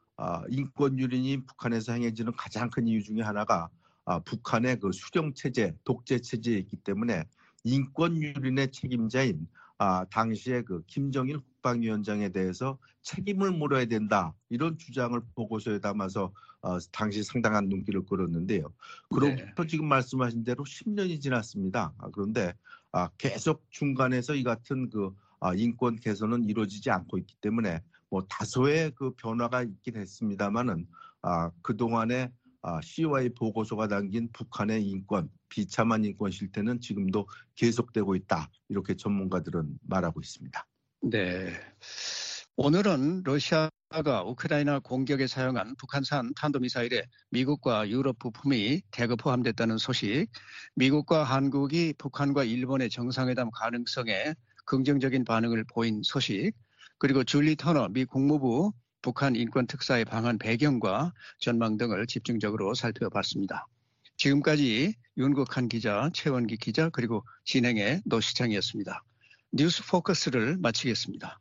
[SPEAKER 4] 인권 유린이 북한에서 행해지는 가장 큰 이유 중에 하나가 북한의 수령 체제, 독재 체제에 있기 때문에 인권 유린의 책임자인 당시의 김정일 국방위원장에 대해서 책임을 물어야 된다. 이런 주장을 보고서에 담아서 당시 상당한 눈길을 끌었는데요. 그로부터 지금 말씀하신 대로 10년이 지났습니다. 그런데 계속 중간에서 이 같은 인권 개선은 이루어지지 않고 있기 때문에 다소의 변화가 있긴 했습니다만은 그동안에 COI 보고서가 담긴 북한의 인권, 비참한 인권 실태는 지금도 계속되고 있다. 이렇게 전문가들은 말하고 있습니다.
[SPEAKER 2] 네. 오늘은 러시아가 우크라이나 공격에 사용한 북한산 탄도미사일에 미국과 유럽 부품이 대거 포함됐다는 소식, 미국과 한국이 북한과 일본의 정상회담 가능성에 긍정적인 반응을 보인 소식, 그리고 줄리 터너 미 국무부 북한 인권 특사의 방한 배경과 전망 등을 집중적으로 살펴봤습니다. 지금까지 윤국한 기자, 최원기 기자, 그리고 진행의 노시창이었습니다. 뉴스 포커스를 마치겠습니다.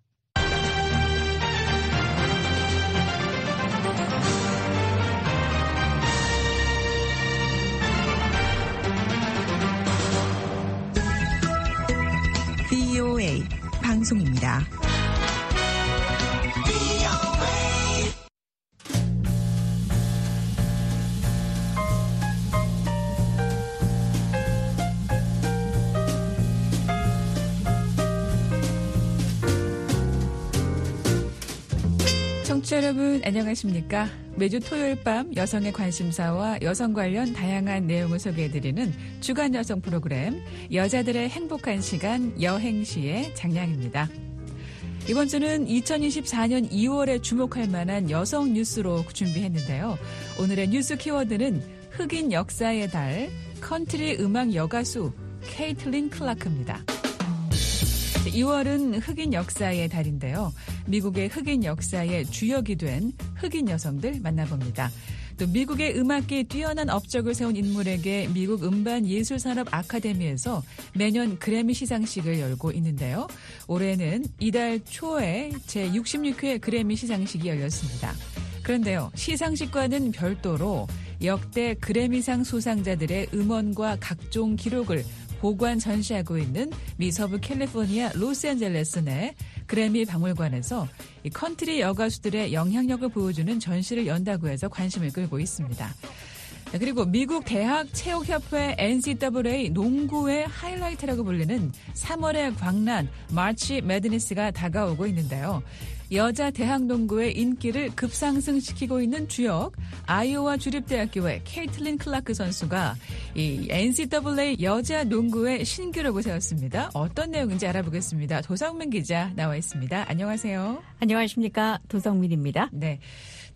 [SPEAKER 6] VOA 방송입니다.
[SPEAKER 7] 청취자 여러분 안녕하십니까? 매주 토요일 밤 여성의 관심사와 여성 관련 다양한 내용을 소개해드리는 주간 여성 프로그램 여자들의 행복한 시간 여행시의 장량입니다. 이번 주는 2024년 2월에 주목할 만한 여성 뉴스로 준비했는데요. 오늘의 뉴스 키워드는 흑인 역사의 달, 컨트리 음악 여가수 케이틀린 클라크입니다. 2월은 흑인 역사의 달인데요. 미국의 흑인 역사의 주역이 된 흑인 여성들 만나봅니다. 또 미국의 음악계에 뛰어난 업적을 세운 인물에게 미국 음반예술산업 아카데미에서 매년 그래미 시상식을 열고 있는데요. 올해는 이달 초에 제66회 그래미 시상식이 열렸습니다. 그런데요, 시상식과는 별도로 역대 그래미상 수상자들의 음원과 각종 기록을 보관 전시하고 있는 미 서부 캘리포니아 로스앤젤레스 내 그래미 박물관에서 이 컨트리 여가수들의 영향력을 보여주는 전시를 연다고 해서 관심을 끌고 있습니다. 그리고 미국 대학 체육협회 NCAA 농구의 하이라이트라고 불리는 3월의 광란 마치 매드니스가 다가오고 있는데요. 여자 대학 농구의 인기를 급상승시키고 있는 주역 아이오와 주립대학교의 케이틀린 클라크 선수가 이 NCAA 여자 농구의 신기록을 세웠습니다. 어떤 내용인지 알아보겠습니다. 도성민 기자 나와 있습니다. 안녕하세요.
[SPEAKER 8] 안녕하십니까. 도성민입니다.
[SPEAKER 7] 네.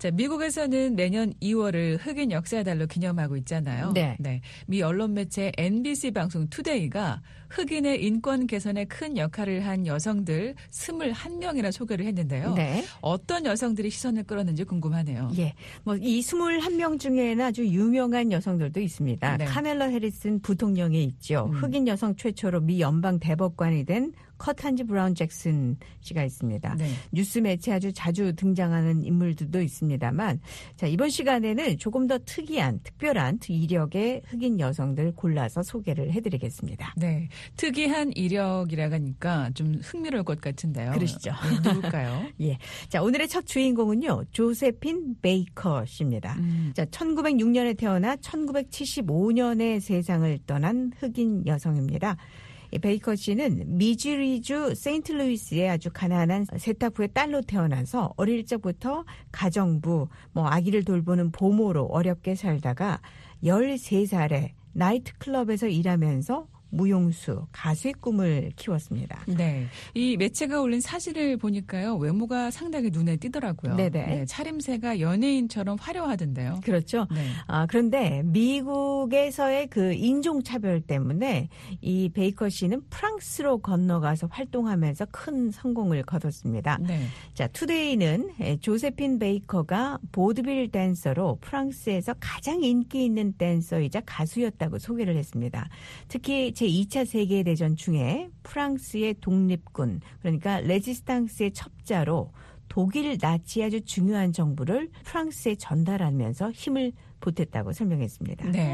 [SPEAKER 7] 자, 미국에서는 매년 2월을 흑인 역사의 달로 기념하고 있잖아요.
[SPEAKER 8] 네.
[SPEAKER 7] 미 언론 매체 NBC 방송 투데이가 흑인의 인권 개선에 큰 역할을 한 여성들 21명이나 소개를 했는데요.
[SPEAKER 8] 네.
[SPEAKER 7] 어떤 여성들이 시선을 끌었는지 궁금하네요.
[SPEAKER 8] 예. 이 21명 중에는 아주 유명한 여성들도 있습니다.
[SPEAKER 7] 네.
[SPEAKER 8] 카멜라 해리슨 부통령이 있죠. 흑인 여성 최초로 미 연방 대법관이 된 커탄지 브라운 잭슨 씨가 있습니다.
[SPEAKER 7] 네.
[SPEAKER 8] 뉴스 매체 아주 자주 등장하는 인물들도 있습니다만, 자, 이번 시간에는 조금 더 특별한 이력의 흑인 여성들 골라서 소개를 해드리겠습니다.
[SPEAKER 7] 네. 특이한 이력이라고 하니까 좀 흥미로울 것 같은데요.
[SPEAKER 8] 그러시죠.
[SPEAKER 7] 네, 누굴까요?
[SPEAKER 8] 예. 자, 오늘의 첫 주인공은요, 조세핀 베이커 씨입니다. 자, 1906년에 태어나 1975년에 세상을 떠난 흑인 여성입니다. 이 베이커 씨는 미주리주 세인트루이스의 아주 가난한 세타부의 딸로 태어나서 어릴 적부터 가정부, 아기를 돌보는 보모로 어렵게 살다가 13살에 나이트클럽에서 일하면서 무용수, 가수의 꿈을 키웠습니다.
[SPEAKER 7] 네. 이 매체가 올린 사진을 보니까요. 외모가 상당히 눈에 띄더라고요.
[SPEAKER 8] 네네.
[SPEAKER 7] 네, 차림새가 연예인처럼 화려하던데요.
[SPEAKER 8] 그렇죠.
[SPEAKER 7] 네.
[SPEAKER 8] 그런데 미국에서의 그 인종차별 때문에 이 베이커 씨는 프랑스로 건너가서 활동하면서 큰 성공을 거뒀습니다.
[SPEAKER 7] 네.
[SPEAKER 8] 자, 투데이는 조세핀 베이커가 보드빌 댄서로 프랑스에서 가장 인기 있는 댄서이자 가수였다고 소개를 했습니다. 특히 제2차 세계대전 중에 프랑스의 독립군, 그러니까 레지스탕스의 첩자로 독일 나치의 아주 중요한 정보를 프랑스에 전달하면서 힘을 보탰다고 설명했습니다.
[SPEAKER 7] 네.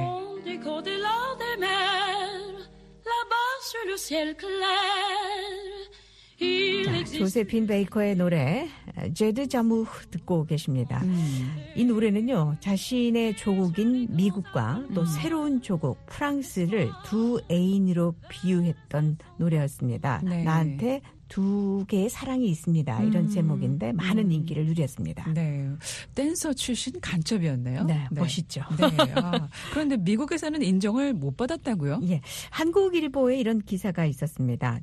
[SPEAKER 8] 자, 조세핀 베이커의 노래 제드 자무흐 듣고 계십니다. 이 노래는요, 자신의 조국인 미국과 또 새로운 조국 프랑스를 두 애인으로 비유했던 노래였습니다.
[SPEAKER 7] 네.
[SPEAKER 8] 나한테 두 개의 사랑이 있습니다. 이런 제목인데 많은 인기를 누렸습니다.
[SPEAKER 7] 네. 댄서 출신 간첩이었네요.
[SPEAKER 8] 네, 멋있죠.
[SPEAKER 7] 네. 그런데 미국에서는 인정을 못 받았다고요?
[SPEAKER 8] 예. 한국일보에 이런 기사가 있었습니다.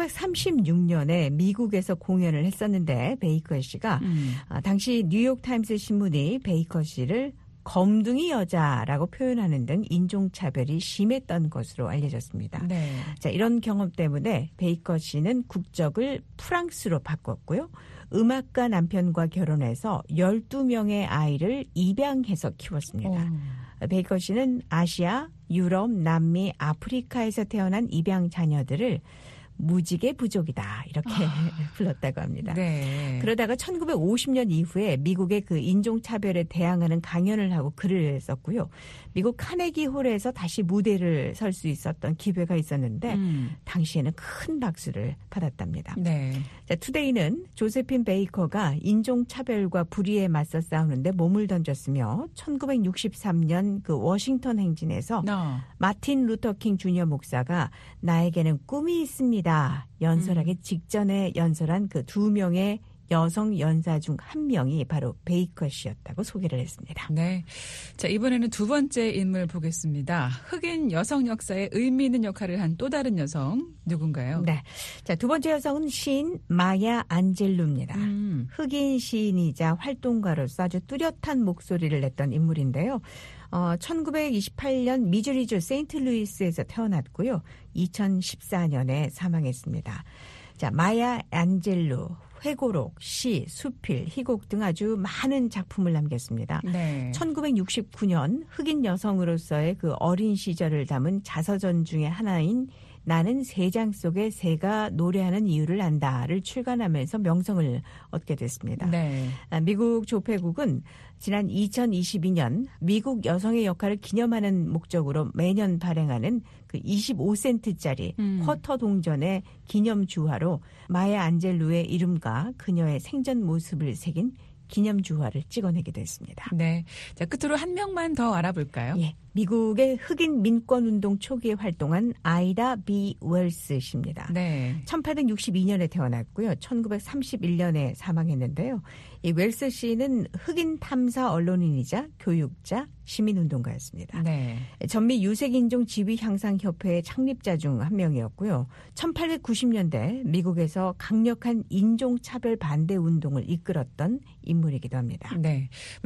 [SPEAKER 8] 1936년에 미국에서 공연을 했었는데 베이커 씨가 당시 뉴욕타임스 신문이 베이커 씨를 검둥이 여자라고 표현하는 등 인종차별이 심했던 것으로 알려졌습니다.
[SPEAKER 7] 네.
[SPEAKER 8] 자, 이런 경험 때문에 베이커 씨는 국적을 프랑스로 바꿨고요. 음악가 남편과 결혼해서 12명의 아이를 입양해서 키웠습니다. 베이커 씨는 아시아, 유럽,南미, 아프리카에서 태어난 입양 자녀들을 무지개 부족이다 이렇게 불렀다고 합니다.
[SPEAKER 7] 네.
[SPEAKER 8] 그러다가 1950년 이후에 미국의 그 인종차별에 대항하는 강연을 하고 글을 썼고요. 미국 카네기 홀에서 다시 무대를 설 수 있었던 기회가 있었는데 당시에는 큰 박수를 받았답니다.
[SPEAKER 7] 네.
[SPEAKER 8] 자, 투데이는 조세핀 베이커가 인종차별과 불의에 맞서 싸우는데 몸을 던졌으며 1963년 그 워싱턴 행진에서 마틴 루터 킹 주니어 목사가 나에게는 꿈이 있습니다. 연설하기 직전에 연설한 그 2명의 여성 연사 중 한 명이 바로 베이커 씨였다고 소개를 했습니다.
[SPEAKER 7] 네. 자, 이번에는 두 번째 인물 보겠습니다. 흑인 여성 역사에 의미 있는 역할을 한 또 다른 여성 누군가요?
[SPEAKER 8] 네. 자, 두 번째 여성은 시인 마야 안젤루입니다. 흑인 시인이자 활동가로서 아주 뚜렷한 목소리를 냈던 인물인데요. 1928년 미주리주 세인트루이스에서 태어났고요. 2014년에 사망했습니다. 자, 마야 안젤루. 회고록, 시, 수필, 희곡 등 아주 많은 작품을 남겼습니다.
[SPEAKER 7] 네.
[SPEAKER 8] 1969년 흑인 여성으로서의 그 어린 시절을 담은 자서전 중에 하나인 나는 새장 속의 새가 노래하는 이유를 안다를 출간하면서 명성을 얻게 됐습니다.
[SPEAKER 7] 네.
[SPEAKER 8] 미국 조폐국은 지난 2022년 미국 여성의 역할을 기념하는 목적으로 매년 발행하는 그 25센트짜리 쿼터 동전의 기념 주화로 마야 안젤루의 이름과 그녀의 생전 모습을 새긴 기념 주화를 찍어내기도 했습니다.
[SPEAKER 7] 네. 자, 끝으로 한 명만 더 알아볼까요?
[SPEAKER 8] 예. 미국의 흑인 민권운동 초기에 활동한 아이다 B. 웰스 씨입니다.
[SPEAKER 7] 네.
[SPEAKER 8] 1862년에 태어났고요. 1931년에 사망했는데요. 이 웰스 씨는 흑인 탐사 언론인이자 교육자, 시민운동가였습니다.
[SPEAKER 7] 네.
[SPEAKER 8] 전미 유색인종 지위향상협회의 창립자 중 한 명이었고요. 1890년대 미국에서 강력한 인종차별 반대 운동을 이끌었던 인물이기도 합니다.
[SPEAKER 7] 네.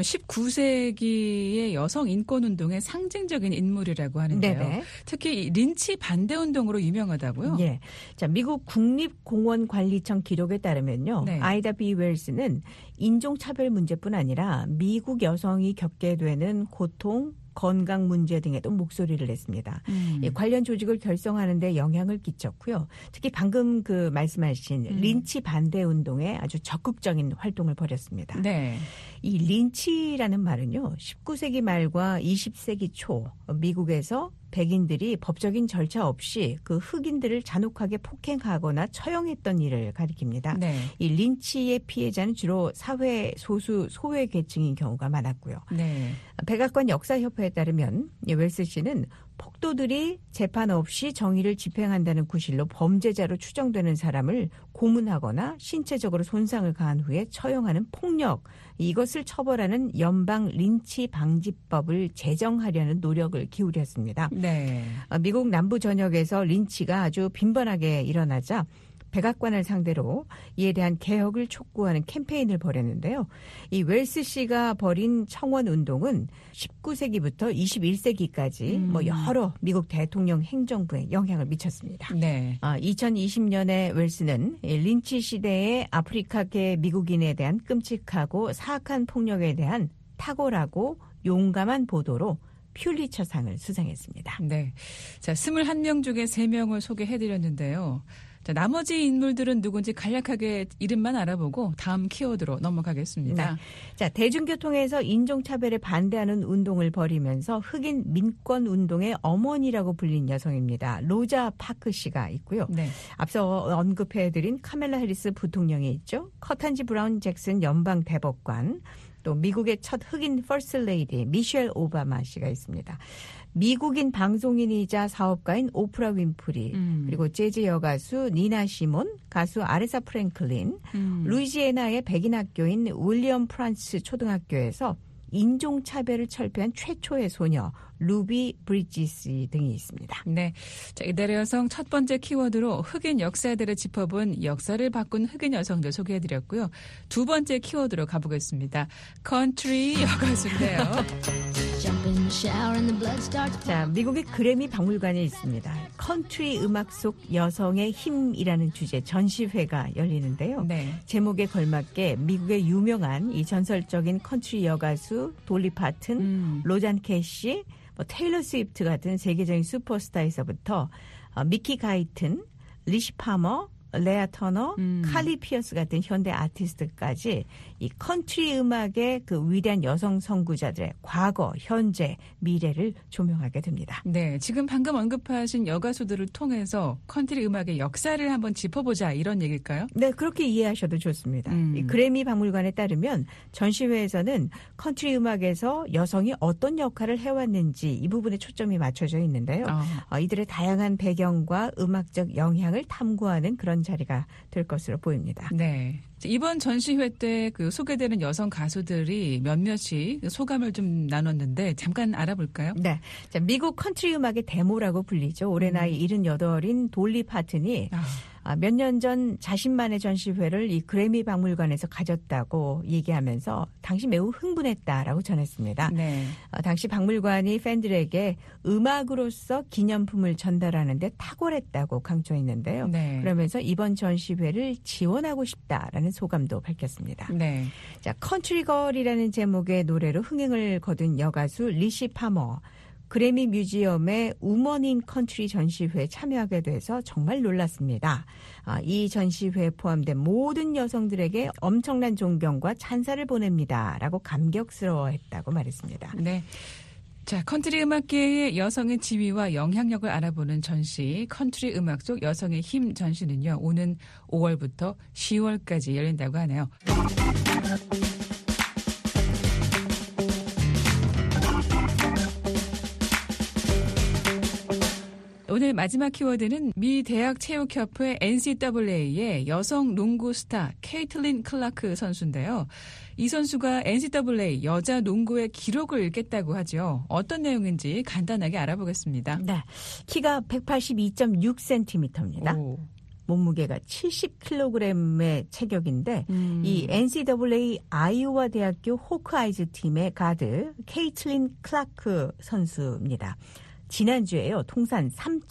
[SPEAKER 7] 19세기의 여성 인권운동의 상징적인 인물이라고 하는데요.
[SPEAKER 8] 네네.
[SPEAKER 7] 특히 린치 반대운동으로 유명하다고요?
[SPEAKER 8] 예. 자, 미국 국립공원관리청 기록에 따르면요.
[SPEAKER 7] 네.
[SPEAKER 8] 아이다 B. 웰스는 인종차별 문제뿐 아니라 미국 여성이 겪게 되는 고통, 건강 문제 등에도 목소리를 냈습니다. 관련 조직을 결성하는 데 영향을 끼쳤고요. 특히 방금 그 말씀하신 린치 반대 운동에 아주 적극적인 활동을 벌였습니다.
[SPEAKER 7] 네.
[SPEAKER 8] 이 린치라는 말은요. 19세기 말과 20세기 초 미국에서 백인들이 법적인 절차 없이 그 흑인들을 잔혹하게 폭행하거나 처형했던 일을 가리킵니다.
[SPEAKER 7] 네.
[SPEAKER 8] 이 린치의 피해자는 주로 사회 소수 소외 계층인 경우가 많았고요.
[SPEAKER 7] 네.
[SPEAKER 8] 백악관 역사협회에 따르면 웰스 씨는 폭도들이 재판 없이 정의를 집행한다는 구실로 범죄자로 추정되는 사람을 고문하거나 신체적으로 손상을 가한 후에 처형하는 폭력, 이것을 처벌하는 연방 린치 방지법을 제정하려는 노력을 기울였습니다.
[SPEAKER 7] 네.
[SPEAKER 8] 미국 남부 전역에서 린치가 아주 빈번하게 일어나자 백악관을 상대로 이에 대한 개혁을 촉구하는 캠페인을 벌였는데요. 이 웰스 씨가 벌인 청원 운동은 19세기부터 21세기까지 여러 미국 대통령 행정부에 영향을 미쳤습니다.
[SPEAKER 7] 네.
[SPEAKER 8] 2020년에 웰스는 린치 시대의 아프리카계 미국인에 대한 끔찍하고 사악한 폭력에 대한 탁월하고 용감한 보도로 퓰리처상을 수상했습니다.
[SPEAKER 7] 네. 자, 21명 중에 3명을 소개해드렸는데요. 자, 나머지 인물들은 누군지 간략하게 이름만 알아보고 다음 키워드로 넘어가겠습니다.
[SPEAKER 8] 네. 자, 대중교통에서 인종차별에 반대하는 운동을 벌이면서 흑인 민권운동의 어머니라고 불린 여성입니다. 로자 파크 씨가 있고요.
[SPEAKER 7] 네.
[SPEAKER 8] 앞서 언급해드린 카멜라 해리스 부통령이 있죠. 커탄지 브라운 잭슨 연방 대법관, 또 미국의 첫 흑인 퍼스트 레이디 미셸 오바마 씨가 있습니다. 미국인 방송인이자 사업가인 오프라 윈프리, 그리고 재즈 여가수 니나 시몬, 가수 아레사 프랭클린, 루이지애나의 백인 학교인 윌리엄 프란스 초등학교에서 인종차별을 철폐한 최초의 소녀 루비 브리지스 등이 있습니다.
[SPEAKER 7] 네, 자, 이달의 여성 첫 번째 키워드로 흑인 역사들을 짚어본 역사를 바꾼 흑인 여성들 소개해드렸고요. 두 번째 키워드로 가보겠습니다. 컨트리 여가수인데요.
[SPEAKER 8] 자, 미국의 그래미 박물관에 있습니다. 컨트리 음악 속 여성의 힘이라는 주제 전시회가 열리는데요.
[SPEAKER 7] 네.
[SPEAKER 8] 제목에 걸맞게 미국의 유명한 이 전설적인 컨트리 여가수 돌리 파튼, 로잔 캐시, 테일러 스위프트 같은 세계적인 슈퍼스타에서부터 미키 가이튼, 리시 파머, 레아 터너, 칼리 피어스 같은 현대 아티스트까지 이 컨트리 음악의 그 위대한 여성 선구자들의 과거, 현재, 미래를 조명하게 됩니다.
[SPEAKER 7] 네, 지금 방금 언급하신 여가수들을 통해서 컨트리 음악의 역사를 한번 짚어보자 이런 얘기일까요?
[SPEAKER 8] 네, 그렇게 이해하셔도 좋습니다. 이 그래미 박물관에 따르면 전시회에서는 컨트리 음악에서 여성이 어떤 역할을 해왔는지 이 부분에 초점이 맞춰져 있는데요. 이들의 다양한 배경과 음악적 영향을 탐구하는 그런 자리가 될 것으로 보입니다.
[SPEAKER 7] 네. 이번 전시회 때 그 소개되는 여성 가수들이 몇몇이 소감을 좀 나눴는데 잠깐 알아볼까요?
[SPEAKER 8] 네. 자, 미국 컨트리 음악의 데모라고 불리죠. 올해 나이 78인 돌리 파튼이 몇 년 전 자신만의 전시회를 이 그래미 박물관에서 가졌다고 얘기하면서 당시 매우 흥분했다라고 전했습니다.
[SPEAKER 7] 네.
[SPEAKER 8] 당시 박물관이 팬들에게 음악으로서 기념품을 전달하는 데 탁월했다고 강조했는데요.
[SPEAKER 7] 네.
[SPEAKER 8] 그러면서 이번 전시회를 지원하고 싶다라는 소감도 밝혔습니다.
[SPEAKER 7] 네.
[SPEAKER 8] 자, 컨트리걸이라는 제목의 노래로 흥행을 거둔 여가수 리시 파머. 그래미 뮤지엄의 우먼인 컨트리 전시회에 참여하게 돼서 정말 놀랐습니다. 이 전시회에 포함된 모든 여성들에게 엄청난 존경과 찬사를 보냅니다. 라고 감격스러워했다고 말했습니다.
[SPEAKER 7] 네. 자, 컨트리 음악계의 여성의 지위와 영향력을 알아보는 전시 컨트리 음악 속 여성의 힘 전시는요. 오는 5월부터 10월까지 열린다고 하네요. 오늘 마지막 키워드는 미 대학 체육협회 NCAA의 여성 농구 스타 케이틀린 클라크 선수인데요. 이 선수가 NCAA 여자 농구의 기록을 깼다고 하죠. 어떤 내용인지 간단하게 알아보겠습니다.
[SPEAKER 8] 네, 키가 182.6cm입니다. 몸무게가 70kg의 체격인데 이 NCAA 아이오와 대학교 호크아이즈 팀의 가드 케이틀린 클라크 선수입니다. 지난주에요. 통산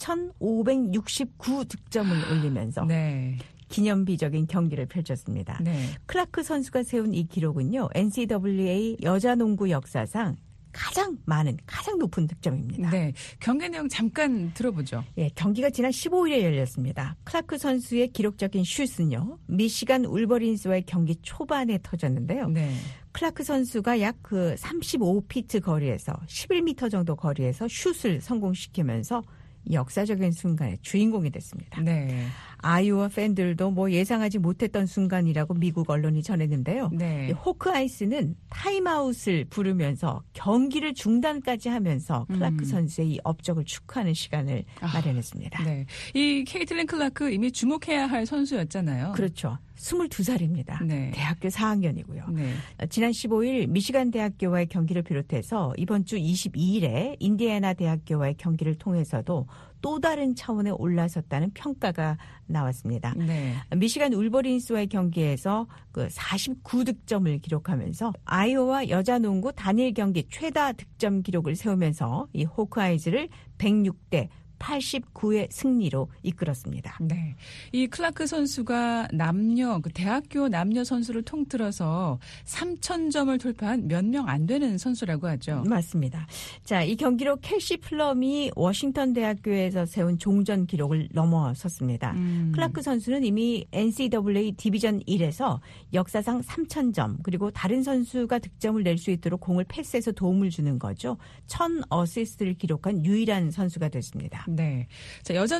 [SPEAKER 8] 3,569득점을 올리면서
[SPEAKER 7] 네.
[SPEAKER 8] 기념비적인 경기를 펼쳤습니다.
[SPEAKER 7] 네.
[SPEAKER 8] 클라크 선수가 세운 이 기록은요. NCAA 여자농구 역사상 가장 높은 득점입니다.
[SPEAKER 7] 네, 경기 내용 잠깐 들어보죠.
[SPEAKER 8] 예, 경기가 지난 15일에 열렸습니다. 클라크 선수의 기록적인 슛은요. 미시간 울버린스와의 경기 초반에 터졌는데요.
[SPEAKER 7] 네.
[SPEAKER 8] 클라크 선수가 약 35피트 거리에서 11m 정도 거리에서 슛을 성공시키면서 역사적인 순간의 주인공이 됐습니다.
[SPEAKER 7] 네.
[SPEAKER 8] 아이오와 팬들도 예상하지 못했던 순간이라고 미국 언론이 전했는데요.
[SPEAKER 7] 네.
[SPEAKER 8] 호크아이스는 타임아웃을 부르면서 경기를 중단까지 하면서 클라크 선수의 이 업적을 축하하는 시간을 마련했습니다.
[SPEAKER 7] 네. 이 케이틀린 클라크 이미 주목해야 할 선수였잖아요.
[SPEAKER 8] 그렇죠. 22살입니다.
[SPEAKER 7] 네.
[SPEAKER 8] 대학교 4학년이고요.
[SPEAKER 7] 네.
[SPEAKER 8] 지난 15일 미시간 대학교와의 경기를 비롯해서 이번 주 22일에 인디애나 대학교와의 경기를 통해서도 또 다른 차원에 올라섰다는 평가가 나왔습니다.
[SPEAKER 7] 네.
[SPEAKER 8] 미시간 울버린스와의 경기에서 49득점을 기록하면서 아이오와 여자농구 단일 경기 최다 득점 기록을 세우면서 이 호크아이즈를 106대 89의 승리로 이끌었습니다.
[SPEAKER 7] 네, 이 클라크 선수가 대학교 남녀 선수를 통틀어서 3,000점을 돌파한 몇 명 안 되는 선수라고 하죠.
[SPEAKER 8] 맞습니다. 자, 이 경기로 캘시 플럼이 워싱턴 대학교에서 세운 종전 기록을 넘어섰습니다. 클라크 선수는 이미 NCAA 디비전 1에서 역사상 3,000점 그리고 다른 선수가 득점을 낼 수 있도록 공을 패스해서 도움을 주는 거죠. 1,000어시스트를 기록한 유일한 선수가 됐습니다.
[SPEAKER 7] 네. 자, 여자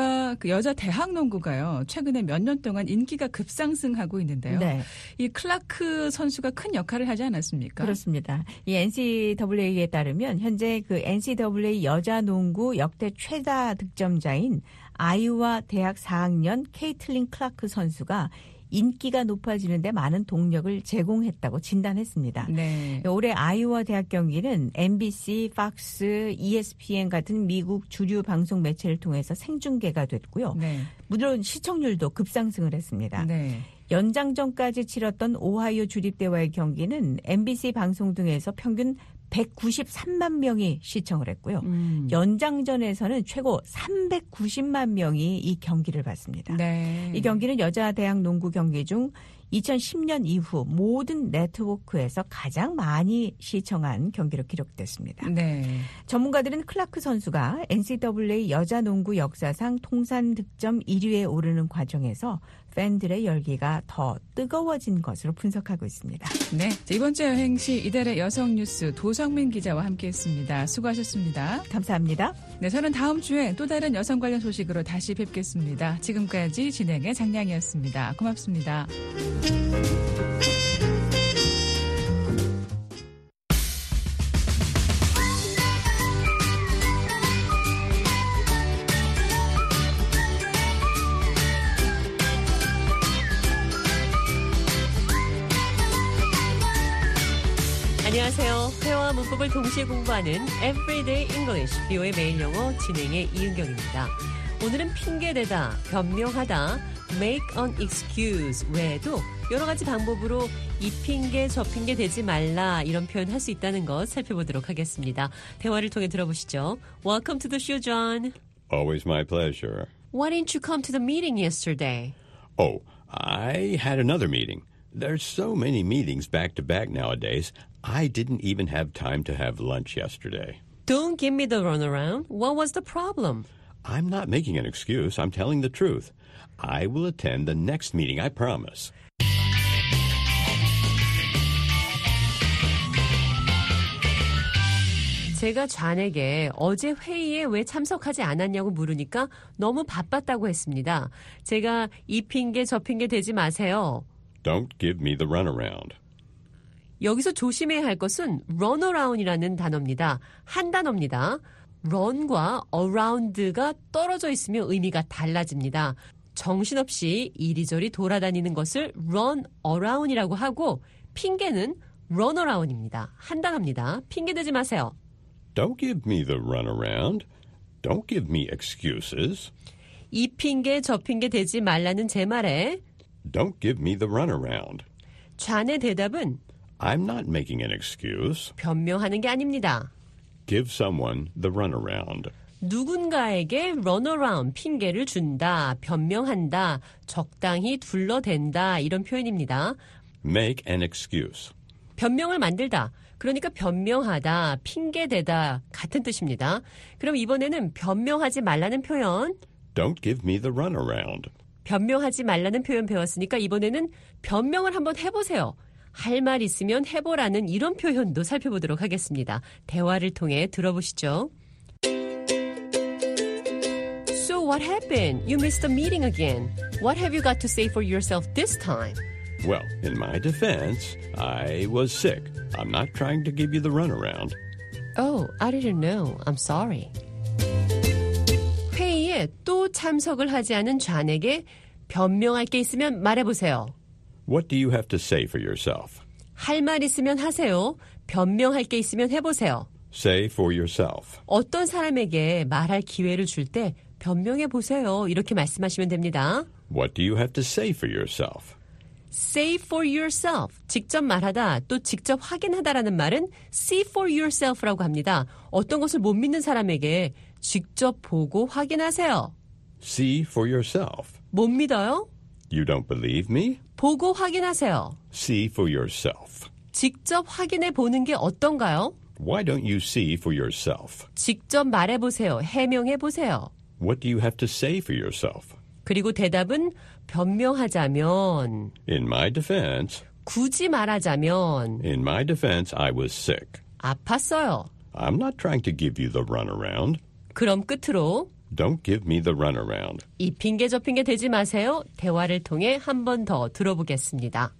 [SPEAKER 7] 대학 농구가요. 최근에 몇 년 동안 인기가 급상승하고 있는데요.
[SPEAKER 8] 네.
[SPEAKER 7] 이 클라크 선수가 큰 역할을 하지 않았습니까?
[SPEAKER 8] 그렇습니다. 이 NCAA에 따르면 현재 NCAA 여자 농구 역대 최다 득점자인 아이오와 대학 4학년 케이틀린 클라크 선수가 인기가 높아지는데 많은 동력을 제공했다고 진단했습니다.
[SPEAKER 7] 네.
[SPEAKER 8] 올해 아이오와 대학 경기는 MBC, 팍스, ESPN 같은 미국 주류 방송 매체를 통해서 생중계가 됐고요.
[SPEAKER 7] 네.
[SPEAKER 8] 물론 시청률도 급상승을 했습니다.
[SPEAKER 7] 네.
[SPEAKER 8] 연장전까지 치렀던 오하이오 주립대와의 경기는 MBC 방송 등에서 평균 193만 명이 시청을 했고요. 연장전에서는 최고 390만 명이 이 경기를 봤습니다.
[SPEAKER 7] 네.
[SPEAKER 8] 이 경기는 여자 대학 농구 경기 중 2010년 이후 모든 네트워크에서 가장 많이 시청한 경기로 기록됐습니다.
[SPEAKER 7] 네.
[SPEAKER 8] 전문가들은 클라크 선수가 NCAA 여자 농구 역사상 통산 득점 1위에 오르는 과정에서 팬들의 열기가 더 뜨거워진 것으로 분석하고 있습니다.
[SPEAKER 7] 네, 이번 주 여행시 이달의 여성 뉴스 도성민 기자와 함께했습니다. 수고하셨습니다.
[SPEAKER 8] 감사합니다.
[SPEAKER 7] 네, 저는 다음 주에 또 다른 여성 관련 소식으로 다시 뵙겠습니다. 지금까지 진행의 장량이었습니다. 고맙습니다.
[SPEAKER 5] 안녕하세요. 회화와 문법을 동시에 공부하는 Everyday English, BO의 매일 영어 진행의 이은경입니다. 오늘은 핑계대다, 변명하다, make an excuse 외에도 여러 가지 방법으로 이 핑계 저 핑계 대지 말라 이런 표현 할 수 있다는 것 살펴보도록 하겠습니다. 대화를 통해 들어보시죠. Welcome to the show, John.
[SPEAKER 9] Always my pleasure.
[SPEAKER 5] Why didn't you come to the meeting yesterday?
[SPEAKER 9] Oh, I had another meeting. There's so many meetings back to back nowadays. I didn't even have time to have lunch yesterday.
[SPEAKER 5] Don't give me the runaround. What was the problem?
[SPEAKER 9] I'm not making an excuse. I'm telling the truth. I will attend the next meeting, I promise.
[SPEAKER 5] 제가 좌에게 어제 회의에 왜 참석하지 않았냐고 물으니까 너무 바빴다고 했습니다. 제가 이 핑계 저 핑계 대지 마세요.
[SPEAKER 9] Don't give me the runaround.
[SPEAKER 5] 여기서 조심해야 할 것은 runaround이라는 단어입니다. 한 단어입니다. run과 around가 떨어져 있으면 의미가 달라집니다. 정신없이 이리저리 돌아다니는 것을 run around이라고 하고 핑계는 runaround입니다. 한당합니다. 핑계 대지 마세요.
[SPEAKER 9] Don't give me the runaround. Don't give me excuses.
[SPEAKER 5] 이 핑계 저 핑계 대지 말라는 제 말에
[SPEAKER 9] Don't give me the runaround.
[SPEAKER 5] 좌의 대답은
[SPEAKER 9] I'm not making an excuse.
[SPEAKER 5] 변명하는 게 아닙니다.
[SPEAKER 9] Give someone the runaround.
[SPEAKER 5] 누군가에게 runaround, 핑계를 준다, 변명한다, 적당히 둘러댄다 이런 표현입니다.
[SPEAKER 9] Make an excuse.
[SPEAKER 5] 변명을 만들다. 그러니까 변명하다, 핑계대다 같은 뜻입니다. 그럼 이번에는 변명하지 말라는 표현.
[SPEAKER 9] Don't give me the runaround.
[SPEAKER 5] 변명하지 말라는 표현 배웠으니까 이번에는 변명을 한번 해보세요. 할 말 있으면 해보라는 이런 표현도 살펴보도록 하겠습니다. 대화를 통해 들어보시죠. So what happened? You missed the meeting again. What have you got to say for yourself this time?
[SPEAKER 9] Well, in my defense, I was sick. I'm not trying to give you the runaround.
[SPEAKER 5] Oh, I didn't know. I'm sorry. 회의에 또 참석을 하지 않은 좌에게 변명할 게 있으면 말해보세요.
[SPEAKER 9] What do you have to say for yourself?
[SPEAKER 5] 할 말 있으면 하세요. 변명할 게 있으면 해보세요.
[SPEAKER 9] Say for yourself.
[SPEAKER 5] 어떤 사람에게 말할 기회를 줄 때 변명해보세요. 이렇게 말씀하시면 됩니다.
[SPEAKER 9] What do you have to say for yourself?
[SPEAKER 5] Say for yourself. 직접 말하다 또 직접 확인하다라는 말은 see for yourself라고 합니다. 어떤 것을 못 믿는 사람에게 직접 보고 확인하세요.
[SPEAKER 9] See for yourself.
[SPEAKER 5] 못 믿어요?
[SPEAKER 9] You don't believe me?
[SPEAKER 5] 보고 확인하세요.
[SPEAKER 9] See for yourself.
[SPEAKER 5] 직접 확인해 보는 게 어떤가요?
[SPEAKER 9] Why don't you see for yourself?
[SPEAKER 5] 직접 말해보세요. 해명해보세요.
[SPEAKER 9] What do you have to say for yourself?
[SPEAKER 5] 그리고 대답은 변명하자면
[SPEAKER 9] In my defense,
[SPEAKER 5] 굳이 말하자면
[SPEAKER 9] in my defense, I was sick.
[SPEAKER 5] 아팠어요.
[SPEAKER 9] I'm not trying to give you the runaround.
[SPEAKER 5] 그럼 끝으로
[SPEAKER 9] Don't give me the runaround.
[SPEAKER 5] 이 핑계 저 핑계 대지 마세요. 대화를 통해 한 번 더 들어보겠습니다.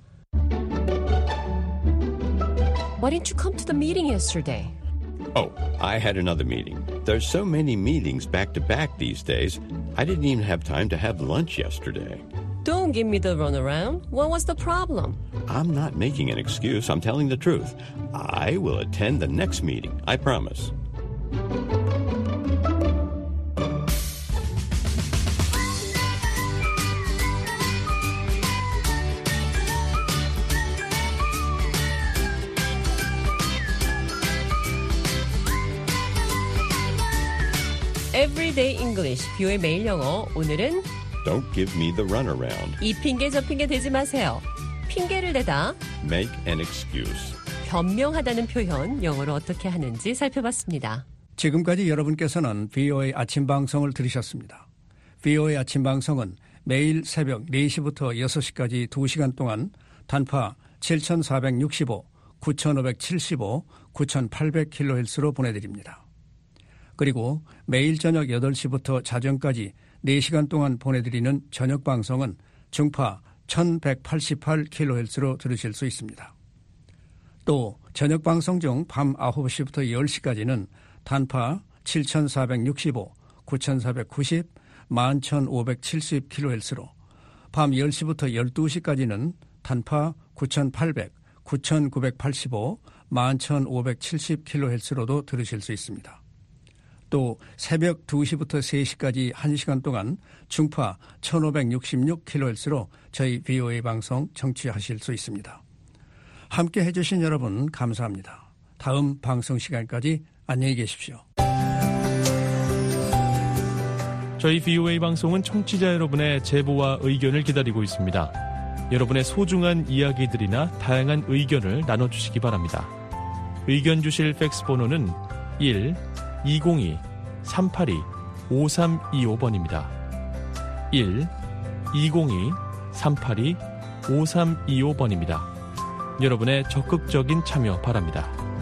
[SPEAKER 5] Why didn't you come to the meeting yesterday?
[SPEAKER 9] Oh, I had another meeting. There's so many meetings back to back these days. I didn't even have time to have lunch yesterday.
[SPEAKER 5] Don't give me the runaround. What was the problem?
[SPEAKER 9] I'm not making an excuse. I'm telling the truth. I will attend the next meeting. I promise.
[SPEAKER 5] Everyday English, 뷰의 매일 영어. 오늘은
[SPEAKER 9] Don't give me the runaround.
[SPEAKER 5] 이 핑계 저 핑계 대지 마세요. 핑계를 대다,
[SPEAKER 9] Make an excuse.
[SPEAKER 5] 변명하다는 표현 영어로 어떻게 하는지 살펴봤습니다.
[SPEAKER 10] 지금까지 여러분께서는 VOA 아침 방송을 들으셨습니다. VOA 아침 방송은 매일 새벽 4시부터 6시까지 2시간 동안 단파 7465, 9575, 9800kHz로 보내드립니다. 그리고 매일 저녁 8시부터 자정까지 4시간 동안 보내드리는 저녁 방송은 중파 1188kHz로 들으실 수 있습니다. 또 저녁 방송 중 밤 9시부터 10시까지는 단파 7465, 9490, 11570kHz로 밤 10시부터 12시까지는 단파 9800, 9985, 11570kHz로도 들으실 수 있습니다. 또 새벽 2시부터 3시까지 1시간 동안 중파 1566kHz로 저희 VOA 방송 청취하실 수 있습니다. 함께 해주신 여러분 감사합니다. 다음 방송 시간까지 안녕히 계십시오.
[SPEAKER 11] 저희 VOA 방송은 청취자 여러분의 제보와 의견을 기다리고 있습니다. 여러분의 소중한 이야기들이나 다양한 의견을 나눠주시기 바랍니다. 의견 주실 팩스 번호는 1-202-382-5325번입니다. 1-202-382-5325번입니다. 여러분의 적극적인 참여 바랍니다.